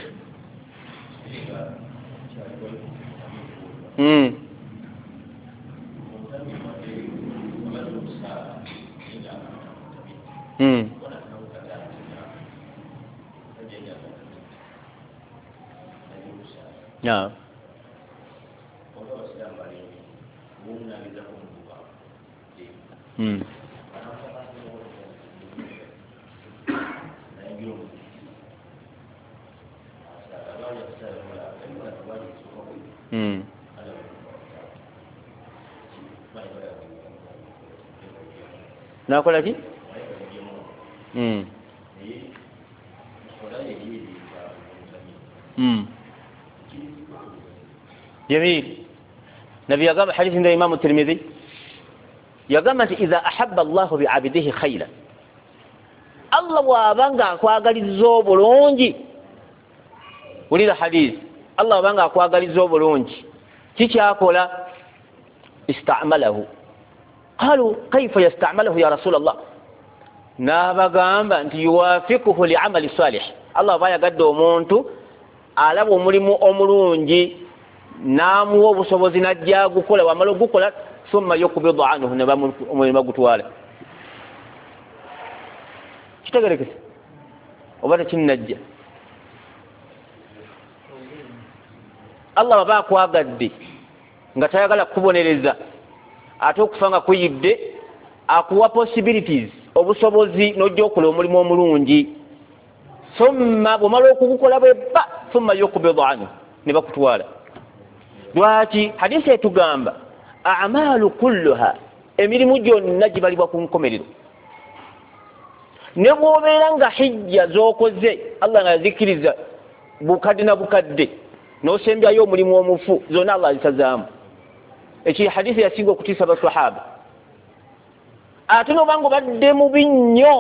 nakola ki جميل نبي يقام حديث عند الإمام الترمذي يقام إذا أحب الله بعبده خيرا الله وابنغا كواغالي الزوبولونجي ولد حديث الله وابنغا كواغالي الزوبولونجي تيشاكولا استعمله قالوا كيف يستعمله يا رسول الله نابغام أنت يوافقه لعمل صالح الله بايا قد مونتو على ملمو أمرونجي نامو وبصوبوزي نجا غوكولا وعملو غوكولا ثم يقبض عنه نبام أمري مغتوالا كتاغريك وبدا تنجا الله baba kwagadde nga tayagala kubonereza ate okufanga kuyidde akuwa possibilities obusobozi n'ojja okola omulimu omulungi thumma bwomala okugukola bwebba thumma yuqbidu anhu ne bakutwala lwaki hadisi etugamba a'malu kulluha emirimu gyonna gibalibwa ku nkomerero ne bw'obeera nga hijja z'okoze Allah nga yazikiriza bukadde na bukadde n'osembyayo omulimu omufu zonna Allah azisazaamu ekyo hadisi yasinga okutiisa basahaba ate n'obanga obadde mubi nnyo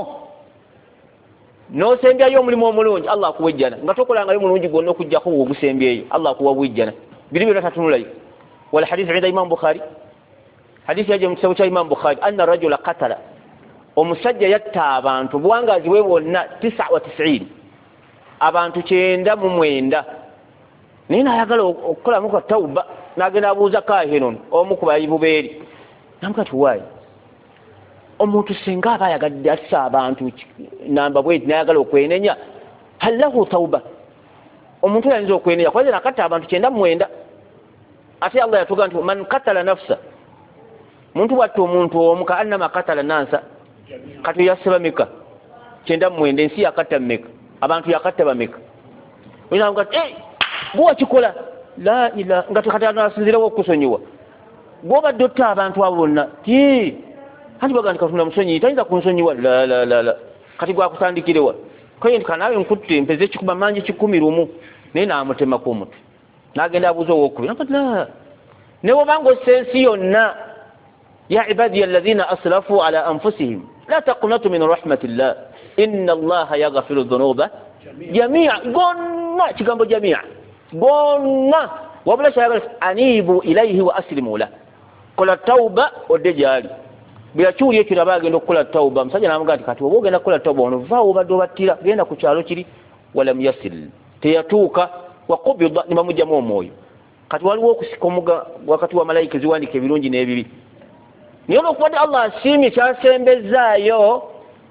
n'osembyayo omulimu omulungi Allah akuwa ejjana nga tokolangayo omulungi gwonna okujjako ogusembyeyo Allah akuwa bwejjana biri byonna tatunulayo wala hadisi inda Imam Bukhari hadisi yaje mu kitabo kya Imam Bukhari anna rajula qatala omusajja yatta abantu buwangazi we bonna 99 abantu 99 nina ayagala okukola muko tauba nagenda abuuza kahinon omu ku bayibubeeri namukati wayi omuntu singa aba ayagadde assa abantu namba bwe nayagala okwenenya halahu tauba omuntu yayinza okwenenya kwaze nakatta abantu 99 ate Allah yatuga nti man qatala nafsa muntu bwattu omuntu omu ka annama qatala nansa kati yasaba meka 99 ensi yakatta meka abantu yakatta bameka wina ngati bwo kikola la ila ngati katana asinzirawo okusonyiwa bwoba dotta abantu abo bonna ti handi bagandika tuna musonyi tayinza kunsonyiwa la kati gwa kusandikirewa koye nkanawe nkutte mpeze kikuba manje 10 naye namutema ku mutwe nagenda abuzo wokubi nakati la newo bango sensi yonna ya ibadi alladhina asrafu ala anfusihim la taqnatu min rahmatillah inna allaha yaghfiru dhunuba jami'a gonna kigambo jami'a gonna wabula shayagala anibu ilayhi wa aslimu la kola tauba odejali byakyuli ekyo abagenda okukola tauba musajja namugati kati oba ogenda kukola tauba ono vaawo badde obattira genda ku kyalo kiri wala muyasil teyatuuka wakubida ne bamugyamu omwoyo kati waliwo okusika omuga wakati wa malayika ziwandika ebirungi n'ebibi naye olwokubadde Allah asiimye kyasembezaayo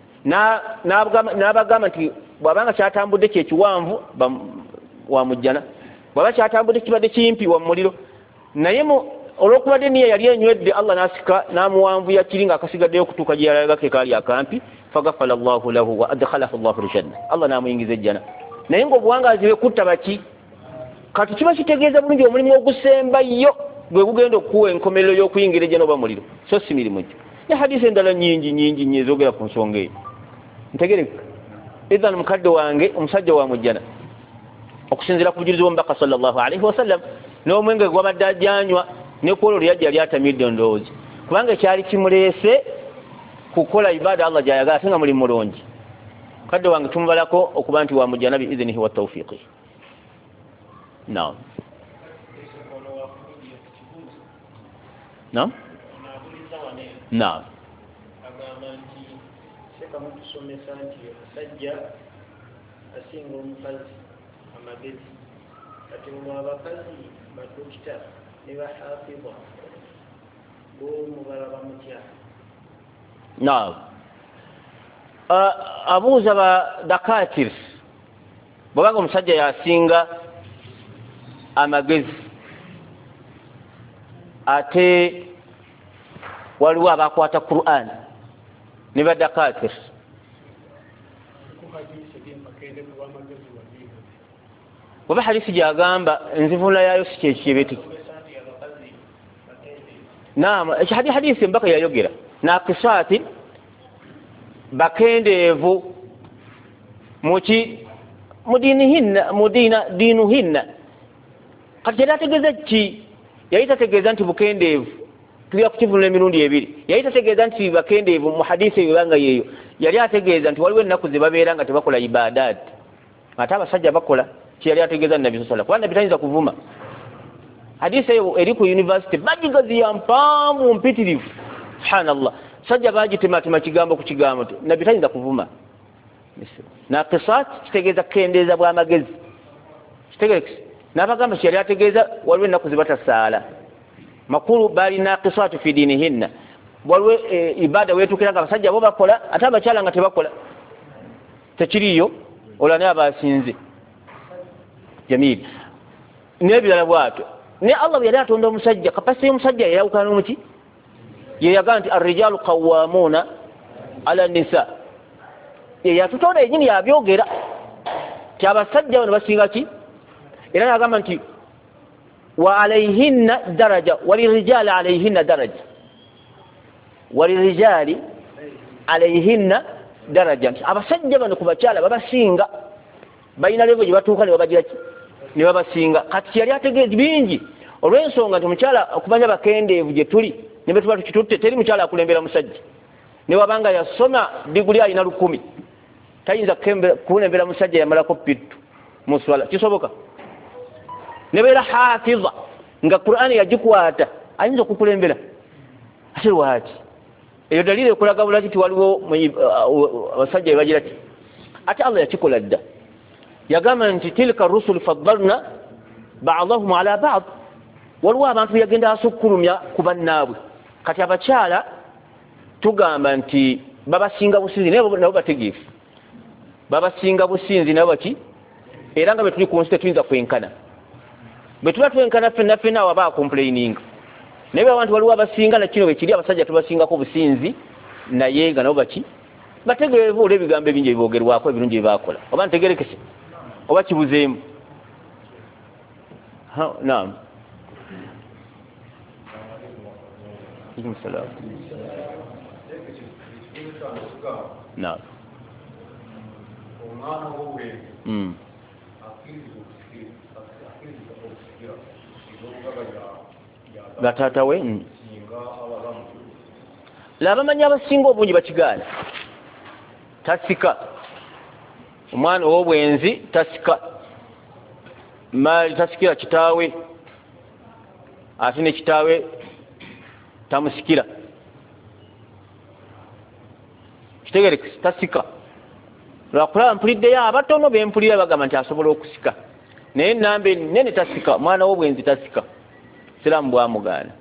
n'abagamba nti bw'abanga kyatambudde kyekiwanvu wamujjana bw'aba kyatambudde kibadde kimpi wa muliro naye olwokubadde niye yali enywedde Allah n'asika n'amuwanvu yakiri ng'akasigaddeyo okutuuka gye yalagako kaali akampi fagafala Allahu lahu wa adkhalahu Allahu aljanna Allah n'amuyingiza ejjana naye ng'obuwangazi bwe kutta baki kati kiba kitegeeza bulungi omulimu ogusembayo gwe gugenda okuwa enkomerero y'okuyingira ejjana oba muliro so si mirimu gyo ne hadisi endala nyingi ezogera ku nsonga eyo ntegereka idhan mukadde wange omusajja wa mujjana okusinziira ku bujulizi bw'omubaka sallallahu alaihi wasallam n'omwenge gwabadde ajanywa ne kwolwo lyajja lyatamidde ndowoozi kubanga ekyali kimuleese kukola ibada Allah gy'ayagala ate nga mulimu mulungi mukadde wange tumubalako okuba nti wa mujjana bi idhnihi wa tawfiqi naam naam naam tusomesa nti omusajja asinga omukazi amagezi kati mu abakazi badokita ne bahafidha bomubala bamutya naam abuuza ba dakatir bwabanga omusajja yasinga amagezi ate waliwo abakwata Qur'an ne badakatir oba hadisi gyagamba enzivula yayo si kyekibeti naam hadisi mbaka yayogera naqisati bakendeevu muki dinuhinna kati yali ategeeza ki yali tategeeza nti bukendeevu tulira kukivunula emirundi ebiri yali tategeeza nti bakendeevu mu hadisi ebanga yeeyo yali ategeeza nti waliwo ennaku ze babeera nga tebakola ibadat ate abasajja bakola kiyali ategeeza nabbi sallallahu alaihi wasallam kuba nabbi tayinza kuvuma hadisi eyo eri ku university bagigaziya mpaamu mpitirivu subhanallah sajja bagitematema kigambo ku kigambo nabbi tayinza kuvuma naqisat kitegeeza kukendeeza bw'amagezi kitegeeza n'abagamba kiyali ategeeza waliwo ennaku ze batasaala makulu bali naqisatu fi dinihinna waliwo ibada wetukira nga abasajja bo bakola ate abakyala nga tebakola tekiriyo olane abasinze jamil n'ebirala bwatyo ne Allah yali atonda omusajja kapasite y'omusajja yayawukana n'omuki yeyaga nti arrijalu qawwamuna ala nisa yatutonda yenyini yabyogera ti abasajja bano basinga ki era nagamba nti wa alayhinna daraja walirijali alayhinna daraja walirijali alayhinna daraja nti abasajja bano ku bakyala babasinga balina levo gye batuuka ne babagira ki ne babasinga kati yali ategeeza bingi olw'ensonga nti mukyala okumanya bakendeevu gye tuli ne bwe tuba tukitutte teri mukyala akulembera musajja ne wabanga yasoma diguli alina 10 tayinza kulembera musajja yamalako pittu mu swala kisoboka ne beera hafiza nga Qur'ani yagikwata ayinza okukulembera ate lwaki eyo dalili ekulaga bulaki ti waliwo abasajja bebagira ki ate Allah yakikola dda yagamba nti tilka rusul faddalna ba'dahum ala ba'd waliwo abantu yagenda asukkulumya ku bannaabwe kati abakyala tugamba nti babasinga businzi nabo bategeefu babasinga businzi nabo baki era nga betuli kunsi tetuyinza kwenkana betuba twenkana ffenna waba akomplaining naye abantu waliwo abasinga nakino bwekiri abasajja tubasingako businzi naye nga nabo baki bategeevu olw'ebigambo ebingi ebiboogerwako ebirungi byebakola oba ntegerekese oba kibuzeemu naam naam gataata we labamanyi abasinga obungi bakigaana tasika omwana ow'obwenzi tasika maali tasikira kitaawe ate ne kitaawe tamusikira kitegerekese tasika lwakulaba mpuliddeyo abatono bempulira bagamba nti asobola okusika naye enamba enene tasika omwana w'obwenzi tasika siraamu bwamugaana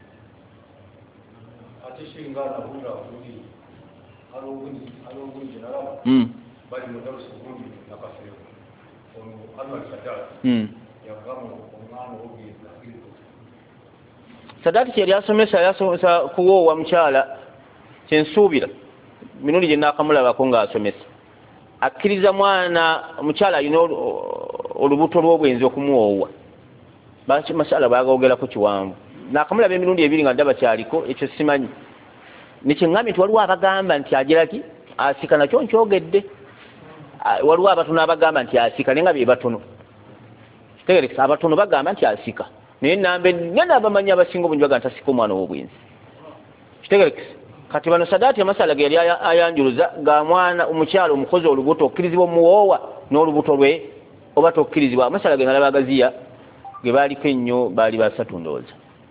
Sadaati kyeri yasomesa kuwoowa mukyala kyensuubira mirundi gye naakamulabako ng'asomesa akkiriza mwana mukyala alina olubuto lw'obwenzi okumuwoowa masala bagaogerako kiwanvu naakamulaba emirundi ebiri nga ddaba kyaliko ekyo simanyi nekyeŋŋambye nti waliwo abagamba nti agiraki asika nakyo nkyogedde waliwo abatono abagamba nti asika naye nga be batono kitegerekesa abatono bagamba nti asika naye nambe nene abamanyi abasinga obungi bagamba nti asika omwana ow'obwenzi kitegerekesa kati bano Sadaati amasala ge yali ayanjuluza ga mwana omukyalo omukozi olubuto okkirizibwa omuwoowa n'olubuto lwe oba tokkirizibwa amasala ge nalaba agaziya ge baaliko ennyo baali basatu ndowooza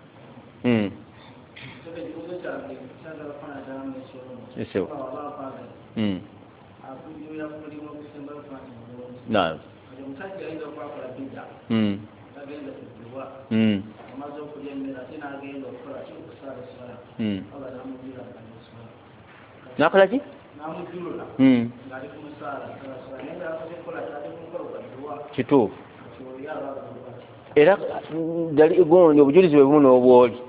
esewa naam nakola ki kituufu era gundi obujulizi bwe bumu n'obwoli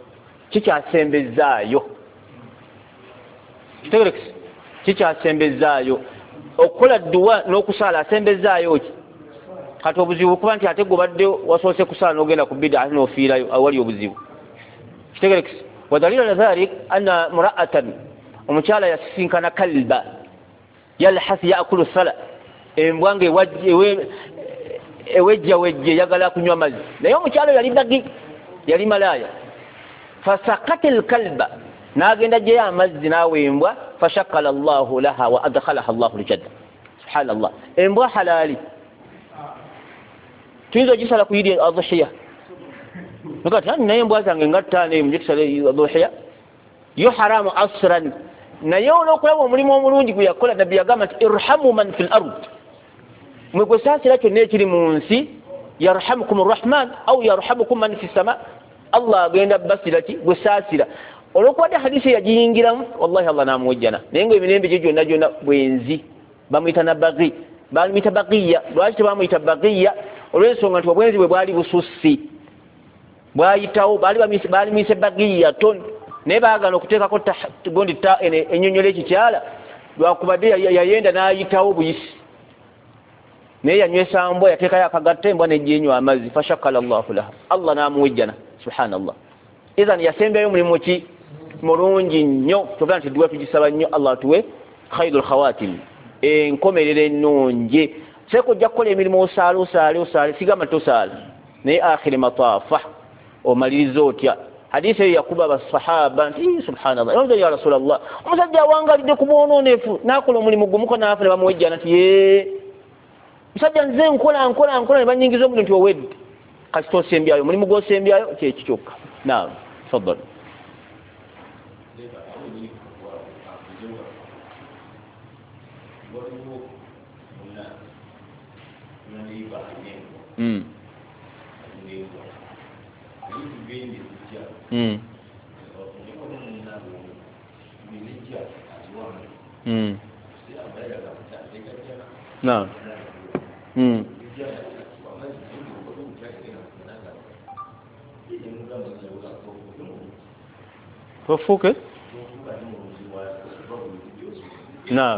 kikyasembezaayo kitegerekese kikyasembezaayo okukola dduwa n'okusaala asembezaayo ki kati obuzibu kuba nti ate gubadde wasoose kusaala n'ogenda ku bida ate n'ofiirayo awali obuzibu kitegerekese wadalila dhalik anna muraatan omukyala yasisinkana kalba yalhas yaakulu sala embwa nga ewejjawejje yagala kunywa mazzi naye omukyala yali bagi yali malaaya fasakata alkalba n'agenda gyeyo amazzi n'awa embwa fashakkala allahu laha wa adkhalaha allahu ljadda subhanallah embwa halaali tuyinza ogisala ku idi adhiya nokati naye embwa zange nga ttaano emu gyetusala adhiya yo haramu asran naye olwokulaba omulimu omulungi gwe yakola nabbi yagamba nti irhamu man fi lard mwe gwesaasira kyonna ekiri mu nsi yarhamukum arrahman au yarhamukum man fi sama allah agenda basira ki gwesaasira olwokubadde hadisi yagiyingiramu wallahi allah namuwejjana naye nga emirembe gye gyonna gyonna bwenzi bamuyita nabagi bamuyita bagiya lwaki tebamuyita bagiya olw'ensonga nti obwenzi bwe bwali bususi bwayitawo baali muyise bagiya ton naye baagana okuteekako gondi ennyonnyola ekikyala lwakubadde yayenda n'ayitawo buyisi naye yanywesa mbwa yateekayo akagatta embwa nejjenywa amazzi fashakkala allahu laha allah namuwejjana subhanallah idhan yasembeyo mulimu ki mulungi nnyo tugamba nti dduwa tugisaba nnyo allah tuwe khairu lkhawatim enkomerero ennungi sekojja kukola emirimu osaale sigamba tosaala naye akhiri mataafa omaliriza otya hadisi eyo yakuba basahaba nti subhanallah yonza ya rasulallah omusajja awangalidde ku bwonoonefu n'akola omulimu gumuko n'afa ne bamuwejjana nti ye musajja nze nkola ne banyingiza omuntu nti owedde kasi tosembyayo omulimu gw'osembyayo kyeki kyokka naam tfaddal naam wafuke naam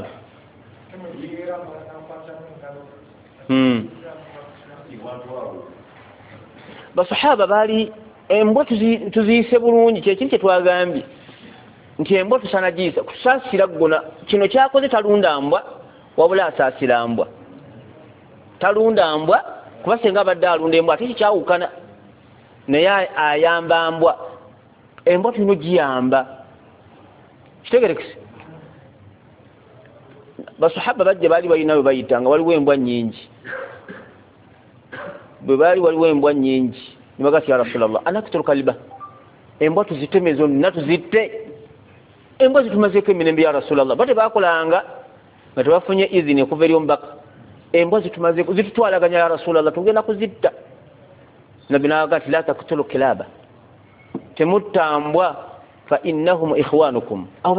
basahaba baali embwa tuziyise bulungi kyekiri kyetwagambye nti embwa tusanagiyisa kusaasira gona kino kyakoze talunda mbwa wabula asaasira mbwa talunda mbwa kuba senga abadde alunda embwa ate kikyawukana naye ayamba mbwa embwa tulina ogiyamba kitegerekese basahaba bajja baali balina bwe bayitanga waliwo embwa nnyingi bwe baali waliwo embwa nnyingi nibagati ya rasulallah anaktulu kalba embwa tuziteme zonna tuzitte embwa zitumazeeko emirembe ya rasulallah bate bakolanga nga tebafunye izini okuva eri omubaka embwa zitumazeeko zitutwalaganya ya rasulallah tugenda kuzitta nabbi naga nti la taktulu kilaba temutambwa fa innahum ikhwanukum aho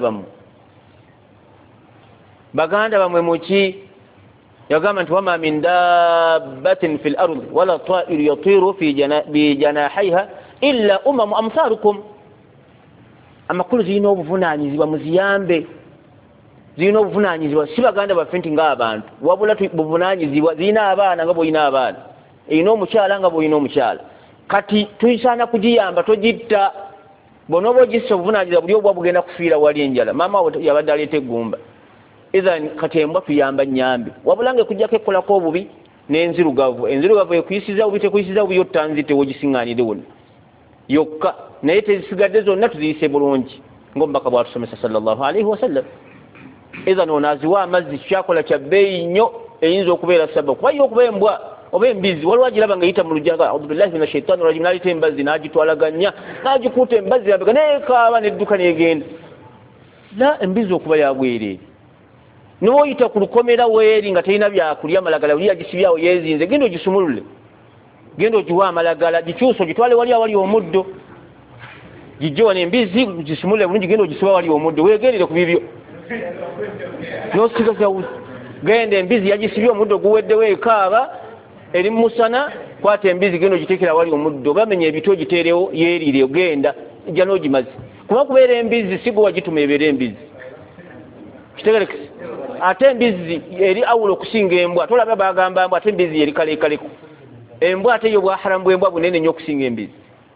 baganda bamwe muki yagamba nti wama min dabbatin fi lardi wala tairu yatiru bijanahaiha illa umamu amsalukum amakulu zirina obuvunanyizibwa muziyambe zirina obuvunanyizibwa si baganda baffe nti ngaabantu wabula buvunanyizibwa zirina abaana nga bwolina abaana erina omukyala nga bwolina omukyala kati tuyisaana kugiyamba togitta bonooba ogissa obuvunanyizibwa buli obwa bugenda kufiira wali enjala maama yabadde aleeta eggumba idhan kati embwa tuyamba nyambi wabula nga ekujjako ekkolako obubi n'enzirugavu ekuyisiza bubi tekuyisiza bubi yo tanzite wogisiŋŋaanire wonna yokka naye tezisigadde zonna tuziyise bulungi ng'omubaka bwatusomesa sallallahu alaihi wasallam idhan ono aziwa amazzi kyakola kya bbeeyi nnyo eyinza okubeera sabba kuba yo okuba embwa oba embizi waliwo agiraba nga yita mu lujjanga audubillahi mina shaitani rajim n'alita embazzi n'agitwalaganya n'agikuuta embazzi yabega neekaaba n'edduka n'egenda la embizi okuba yagwereere n'oyita ku lukomera weeri nga terina byakulya malagala buli agisibyawo yeezinze genda ogisumulule genda ogiwa amalagala gikyusa ogitwale wali awali omuddo gijje wano embizi gisumulule bulungi genda ogisiba wali omuddo weegendere ku bibyo n'osigaza genda embizi yagisibye omuddo guweddewo ekaaba eri musana kwata embizi genda ogiteekera wali omuddo bamenya ebito giteerewo yeerire ogenda janoji mazi kuba kubeera embizi sigo wagituma ebeera embizi kitegerekese ate embizi eri awulo okusinga embwa tolaba bagamba mbwa ate embizi eri kalekaleko embwa ate yo bwa haramu bwembwa bunene nnyo okusinga embizi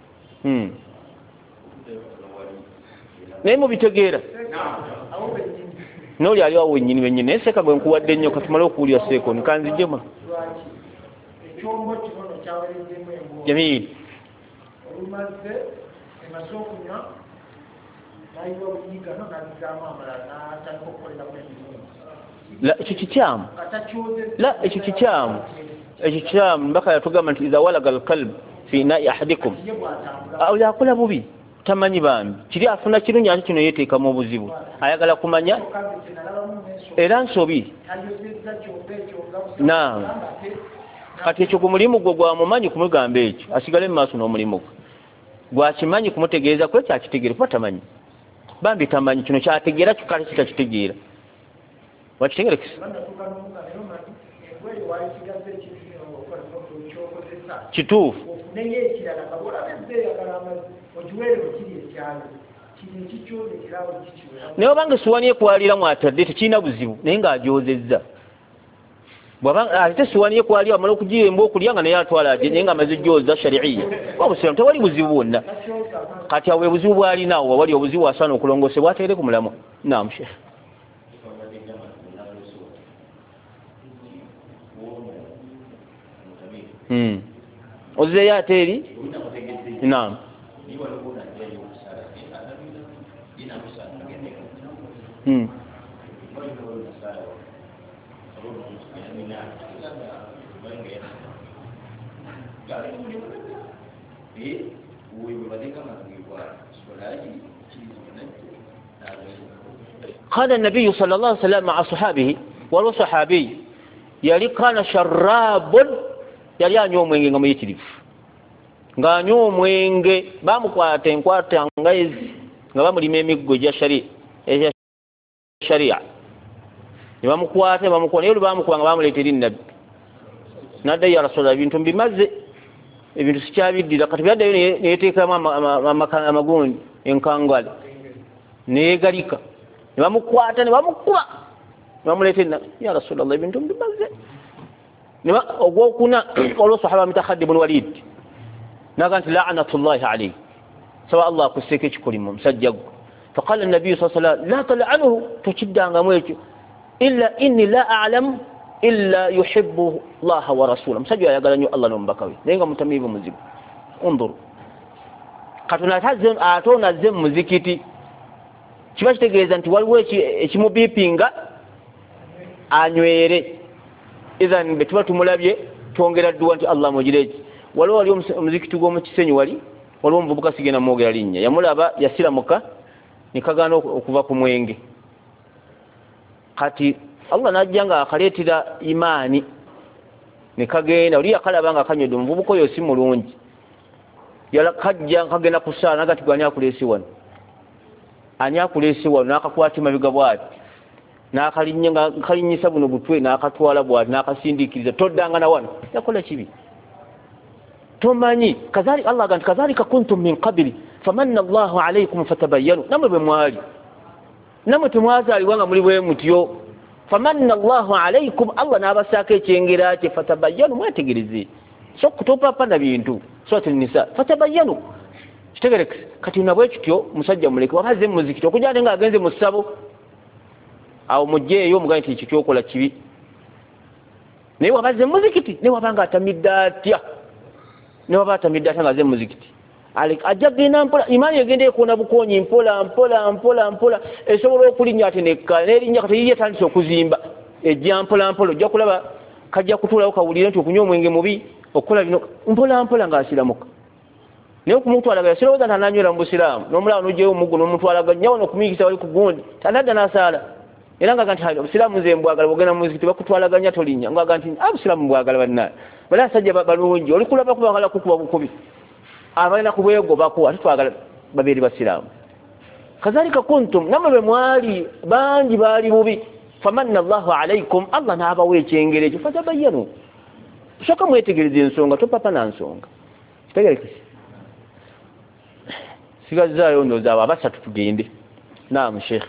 naye mubitegeera n'oli ali awo wennyini wennyini naye seeka gwe nkuwadde nnyo katumale okuwulira seeko nkanzijjema jamiiri ekyo kikyamu ekyo kikyamu mbaka yatugamba nti iza walaga alkalbu fi naai ahadikum oli akola bubi tamanyi bambi kiri afuna kirungi ate kino yeteekamu obuzibu ayagala kumanya era nsobi kati ekyo gwe mulimu gwe gwamumanyi kumugamba ekyo asigale mu maaso n'omulimu gwe gwakimanyi kumutegeeza kwe kyakitegeera kuba tamanyi bambi tamanyi kino kyategeera kikale kitakitegeera wakitegerekese kituufu naye obanga esuwani ekwalira mwatadde tekirina buzibu naye ng'agyozezza ate esuwani ekwalira amala okugiyemba okulya nga naye atwala aje naye nga amaze ejjoza shariiya wabusiramu tewali buzibu bwonna kati awo buzibu bwalinawo wawali obuzibu asaana okulongosebwa ateere ku mulamu naam sheikh ozizeeyo ate eri naam قال النبي صلى الله عليه وسلم مع صحابه ولو صحابي يلي كان شراب يلي anywa omwenge nga muyitirivu ng'anywa omwenge bamukwata enkwata nga ezi nga bamulima emiggo gya sharia ne bamukwata naye olu bamukuba nga bamuleeta eri nabbi n'adda ya rasulallah ebintu mbimaze ebintu sikyabiddira kati byaddayo neyeteekamu amagundi enkangale neyegalika ne bamukwata ne bamukuba ne bamuleeta eri nabbi ya rasulallah ebintu mbimaze ogwokuna olwo sahaba mutakhaddi bun walid naga nti la'natullahi alayhi sawa allah akuseeko ekikulimu omusajja gwe faqala nabiyu sa sallam la tal'anuhu tokiddangamu ekyo illa inni la a'lamu illa yuhibbu llaha wa rasulahu musajja ayagala nnyo allah n'omubaka we naye nga mutamiivu muzibu unduru katona ate onazze mu muzikiti kiba kitegeeza nti waliwo ekimubiipinga anywere idhan bwe tuba tumulabye twongera dduwa nti allah mugireki waliwo wali omuzikiti gw'omu kisenyi waliwo omuvubuka sigenda mwogera linnya yamulaba yasiramuka nikagaana okuva ku mwenge kati allah najja nga akaleetera imaani nekagenda oli yakalaba nga akanywedde omuvubuka oyo si mulungi kajja kagenda ku ssaala nagati gwe ani akuleese wano ani akuleese wano n'akakwata emabega bw'ati n'akalinyisa buno butwe n'akatwala bw'ati n'akasindiikiriza toddanga na wano yakola kibi tomanyi allah agamba kazalika kuntum min qabili famanna allahu alaykum fatabayyanu namwe bwe mwali namwe temwazaalibwa nga muli bwe mutyo famanna allahu alaykum allah n'abasaako ekyengera kye fatabayyanu mwetegereze so kutopapa na bintu surati nisa fatabayyanu kitegerekese kati nabwe kityo musajja muleke wabaze mu muzikiti okujja ate nga agenze mu ssabo awo mujjeeyo omugane nti ekyo kyokola kibi naye wabaze mu muzikiti naye wabanga atamidde atya ne waba atamidde ate nga aze mu muzikiti ajja genda mpola imaani egenda ekuona bukonyi mpola mpola mpola mpola esobola okulinnya ate nekka n'erinnya kati yiye etandise okuzimba ejja mpola mpola ojja kulaba kajja kutuulawo kawulire nti okunywa omwenge mubi okukola bino mpola mpola ng'asiramuka naye okumutwalaga sirowooza nti ananywera mu busiraamu n'omulaba n'ogyeyo omuggo n'omutwalaga nnyo wano okumuyigisa wali ku gundi tanadda n'asaala era nga nti obusiraamu nze mbwagala bwogenda mu muzikiti bakutwalaganya tolinnya ngaga nti obusiraamu mbwagala bannaye bali asajja balungi oli kulaba kubagala kukuba bukubi abalina kubwegobako ate twagala babeeri basiraamu kazalika kuntum namwe bwe mwali bangi baali bubi famanna allahu alaykum allah n'abawa ekyengero ekyo fatabayyanu soka mwetegereza ensonga topapa na nsonga kitegerekese sigazaayo ndowooza abo abasatu tugende. Naam Sheikh.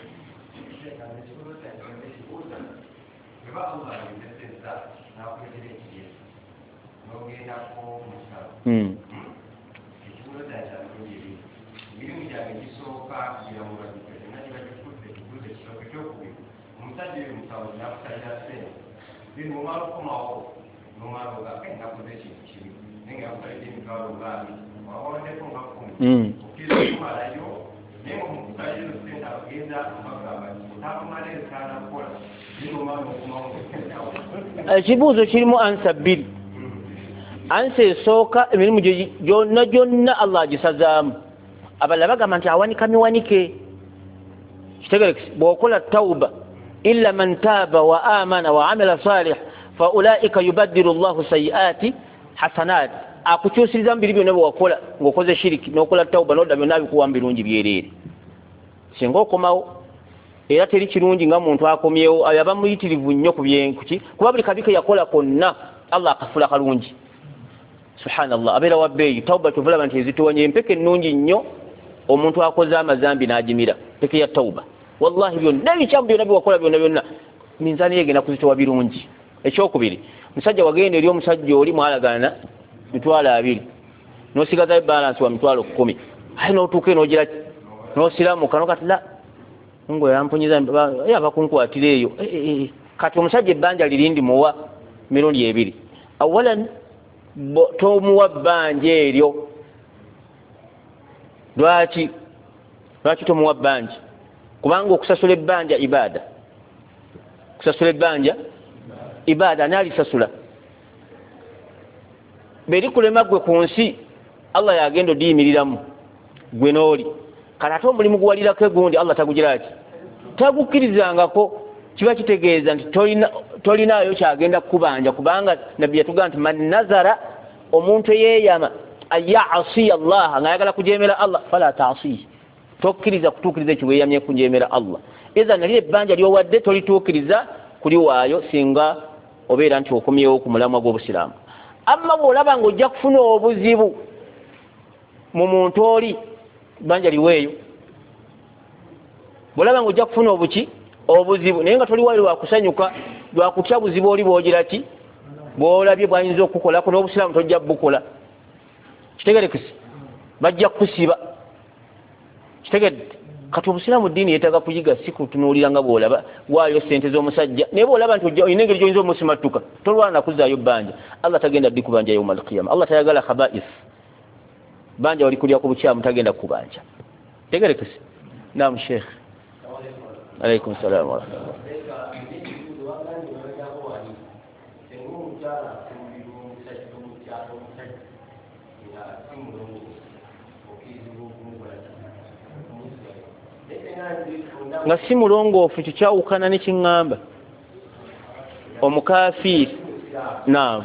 Ekibuuzo kirimu ansa bbiri. Ansa esooka emirimu gyonna gyonna Allah agisazaamu. Abalala bagamba nti awanika miwanike. Kitegerekese bw'okola tawuba illa man taaba wa amana wa amila salih fa ulaika yubaddilu Allahu sayyiati hasanat. Akukyusiriza mu biri byonna bwe wakola ng'okoze shiriki n'okola tawuba n'odda byonna bikuwa mu birungi byereere. Singa okomawo era teri kirungi nga muntu akomyewo aba muyitirivu nnyo ku byenkuki kuba buli kabi ke yakola konna Allah akafula kalungi. Subhanallah abeera wa bbeeyi tawuba tuvulaba nti ezituwanya empeke ennungi nnyo omuntu akoze amazambi n'agimira peke ya tawuba. Wallahi byonna ebikyamu byonna byewakola byonna minzaani yegenda kuzitowa birungi. Ekyokubiri musajja wagenda eri omusajja oli mwalagana mitwalo 20 n'osigazayo balance wa mitwalo 10 aye n'otuuka n'ogira n'osiramuka n'okati la ngo yampunyiza abakunkwatira eyo kati omusajja ebbanja lirindi muwa mirundi 2. Awalan tomuwa bbanja eryo. Lwaki tomuwa bbanja? Kubanga okusasula ebbanja ibada. Kusasula ebbanja ibada naalisasula. Beri kulema gwe ku nsi Allah yagenda odiyimiriramu gwe n'oli. Kati ate omulimu guwalirako egundi Allah tagugiraki tagukkirizangako. Kiba kitegeeza nti tolinaayo kyagenda kukubanja kubanga nabbi yatugamba nti man nazara omuntu eyeeyama ayasiya Allah ng'ayagala kujeemera Allah fala taasihi tokkiriza kutuukiriza ekiweeyamye kujeemera Allah. Eza nali ebbanja ly'owadde tolituukiriza kuliwaayo singa obeera nti okomyewo ku mulamwa gw'obusiraamu. Amma bw'olaba ng'ojja kufuna obuzibu mu muntu oli bbanja liweeyo. Bw'olaba ng'ojja kufuna obuzibu naye nga toliwaayo lwakusanyuka lwakutya buzibu oli bw'ogira ki bw'olabye bw'ayinza okukolako n'obusiraamu tojja bukola. Kitegerekese bajja kusiba. Kitegedde kati obusiraamu ddiini yeetaaga kuyiga si kutunuulira nga bw'olaba waayo ssente z'omusajja naye bw'olaba nti olina engeri gy'oyinza omusimattuka tolwana na kuzaayo bbanja. Allah tagenda ddi kubanja yawma al-qiyama. Allah tayagala khaba'is. Banja wali kulya ku bukyamu tagenda kubanja. Tegerekese. Naam Sheikh. Alaykum salaam wa rahmatullah. Nga si mulongoofu kikyawukana ne kiŋŋamba omukafiiri. Naam.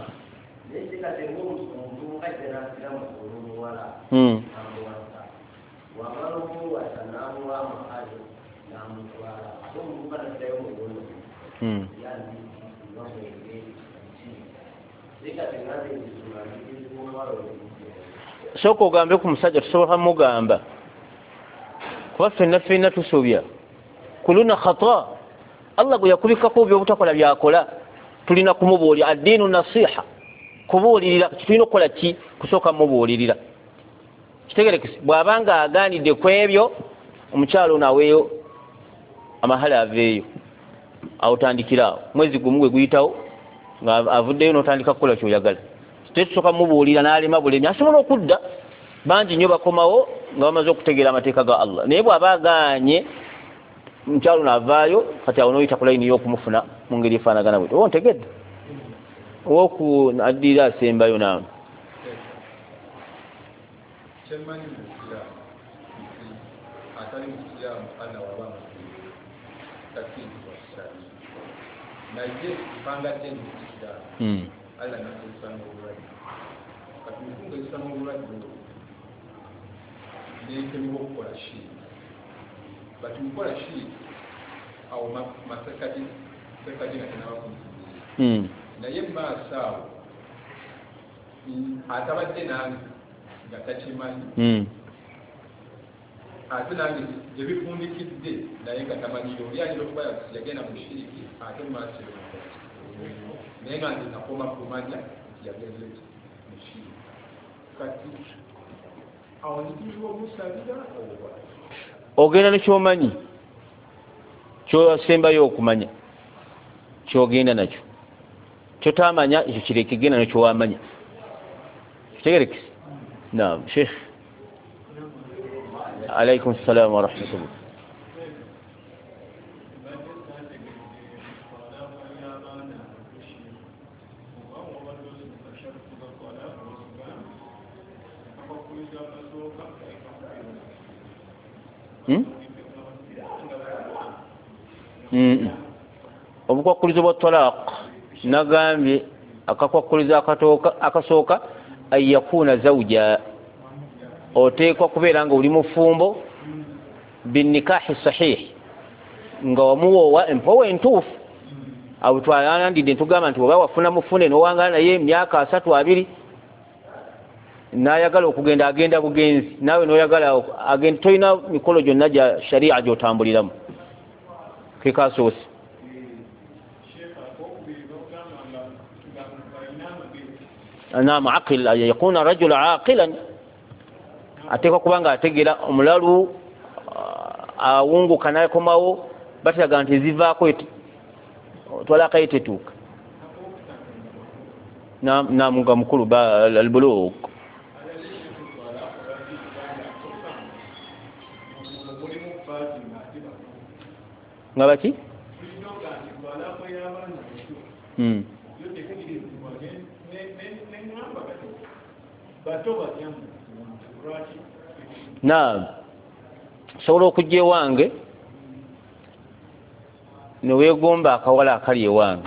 Sooka ogambe ku musajja tusobola mugamba kuba ffenna tusobya kuluna khata. Allah gwe yakubikako by'obutakola byakola tulina kumubuulira. Addiinu nasiha kubuulirira. Tulina okukola ki? Kusooka mubuulirira. Kitegerekese bw'abanga agaanidde ku ebyo omukyalo naweeyo amahala aveeyo awo tandikiraawo mwezi gumu gwe guyitawo nga avuddeyo n'otandika kukola ky'oyagala. Tusooka mubuulira n'alema bulemi asobola okudda. Bangi nnyo bakomawo nga bamaze okutegeera amateeka ga Allah naye bw'aba agaanye mukyalo n'avaayo kati awo n'oyita ku layini y'okumufuna mu ngeri efaanagana bwetyo. Oba ontegedde owoku addira asembayo naawe. Kyemmanyi mu Isiraamu atali mu Isiraamu ana waba musirimu takirizibwa kusaayi naye bangadde mu Isiraamu Allah nakozesa n'obulwadde kati mukunkozesa n'obulwadde neetebwa okukola shiriki bati mukola shiriki awo masekati nga tenabakunzibira naye maaso awo atabadde nange nga takimanyi ate nange gyebifundikidde naye nga tamanyire oli ayinza okuba yagenda mu shiriki ate maaso naye nga nze nakoma kumanya yagenze mu shiriki kati awo nzikiriwa omusalira oba ogenda nekyomanyi kyosembayo okumanya kyogenda nakyo kyotamanya ekyo kireke genda nekyowamanya kitegerekese. Naam sheikh. عليكم السلام ورحمة الله. obukwakulizo bwa talaq nagambye akakwakulizo akasooka an yakuna zawja oteekwa kubeera nga oli mufumbo binikahi sahih nga wamuwoowa empowa entuufu awo twalandidde ntugamba nti oba wafuna mufune nowangala naye emyaka 3-2 nayagala okugenda agenda bugenzi naawe noyagala agenda tolina mikolo gyonna gya sharia gyotambuliramu kekasoose. naam aqil yakuna rajula aqilan ateekwa kuba nga ategeera omulalu awunguka nakomawo batiraga nti zivaako twalaka etetuuka namuga mukulu albulugh nga baki naam sobola okujja ewange neweegomba akawala akali ewange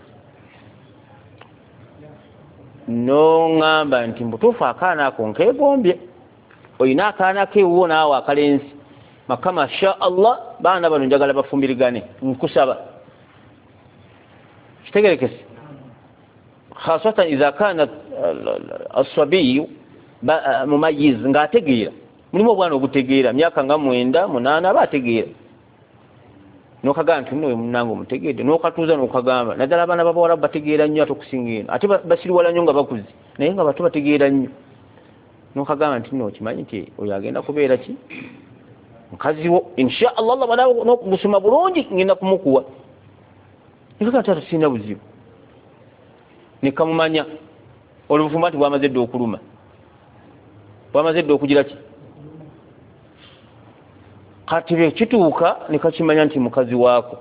noŋŋamba nti mbutuufu akaana ako nkeegombye olina akaana keewuwo naawe akalenzi maka masha Allah baana bano njagala bafumbirigane nkusaba kitegerekese khasatan idha kana as-sabiy mumayiz ngaategeera mulimu obwana obutegeera myaka nga 9-8 aba ategeera nokagamba nti nno munange omutegedde nokatuuza nokagamba naddala abaana babawala bategeera nnyo ate okusinga eno ate basiriwala nnyo nga bakuze naye nga bato bategeera nnyo nokagamba nti nno okimanyi nti oyo agenda kubeera ki mukazi wo insha Allah Allah banawo nokugusoma bulungi ngenda kumukuwa nikaga tata sina buzibu nikamumanya oluvumba nti bwamaze dde okuluma bwamaze dde okugira ki kati bwe kituuka nikakimanya nti mukazi waako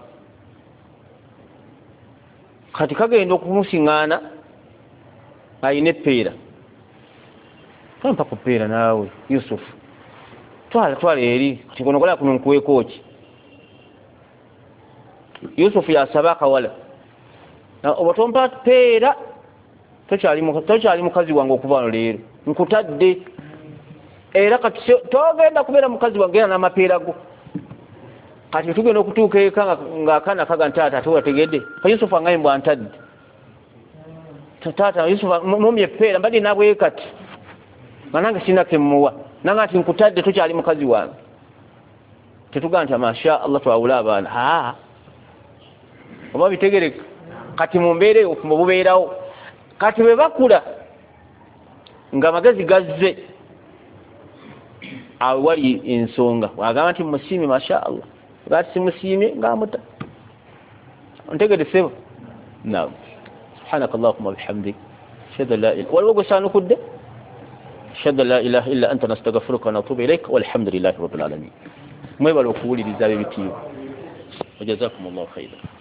kati kagenda okumusiŋŋaana ayina eppeera kampa ku ppeera naawe Yusufu twala eri kati konokola kuno nkuweeko ki Yusufu yasaba akawala oba tompa ppeera tokyali mukazi wange okuva wano leero nkutadde era kati togenda kubeera mukazi wange era n'amapeera go kati tugenda okutuuka eka ng'akaana kaga ntaata ate wategedde ka Yusufu angaye mbw antadde taata Yusufu mumye eppeera mbadde nabwe kati nga nange sirina kemuwa nanga nti nkutadde tokyali mukazi wange tetugaa nti masha Allah twawula abaana oba bitegereka kati mumbeere obufumbo bubeerawo kati bwe bakula nga magezi gazze awo wali ensonga wagamba nti musiimi masha Allah gati simusiimye ngaamuta ntegede sebo naam subhanaka allahumma bihamdik ashhadu an la ilaha waliwo gwesaanukudde ashhadu an la ilaha illa anta nastaghfiruka wa natubu ilayk walhamdulillahi rabbil alamin mwebala okuwuliriza ebitiibwa wajazakum allahu khairan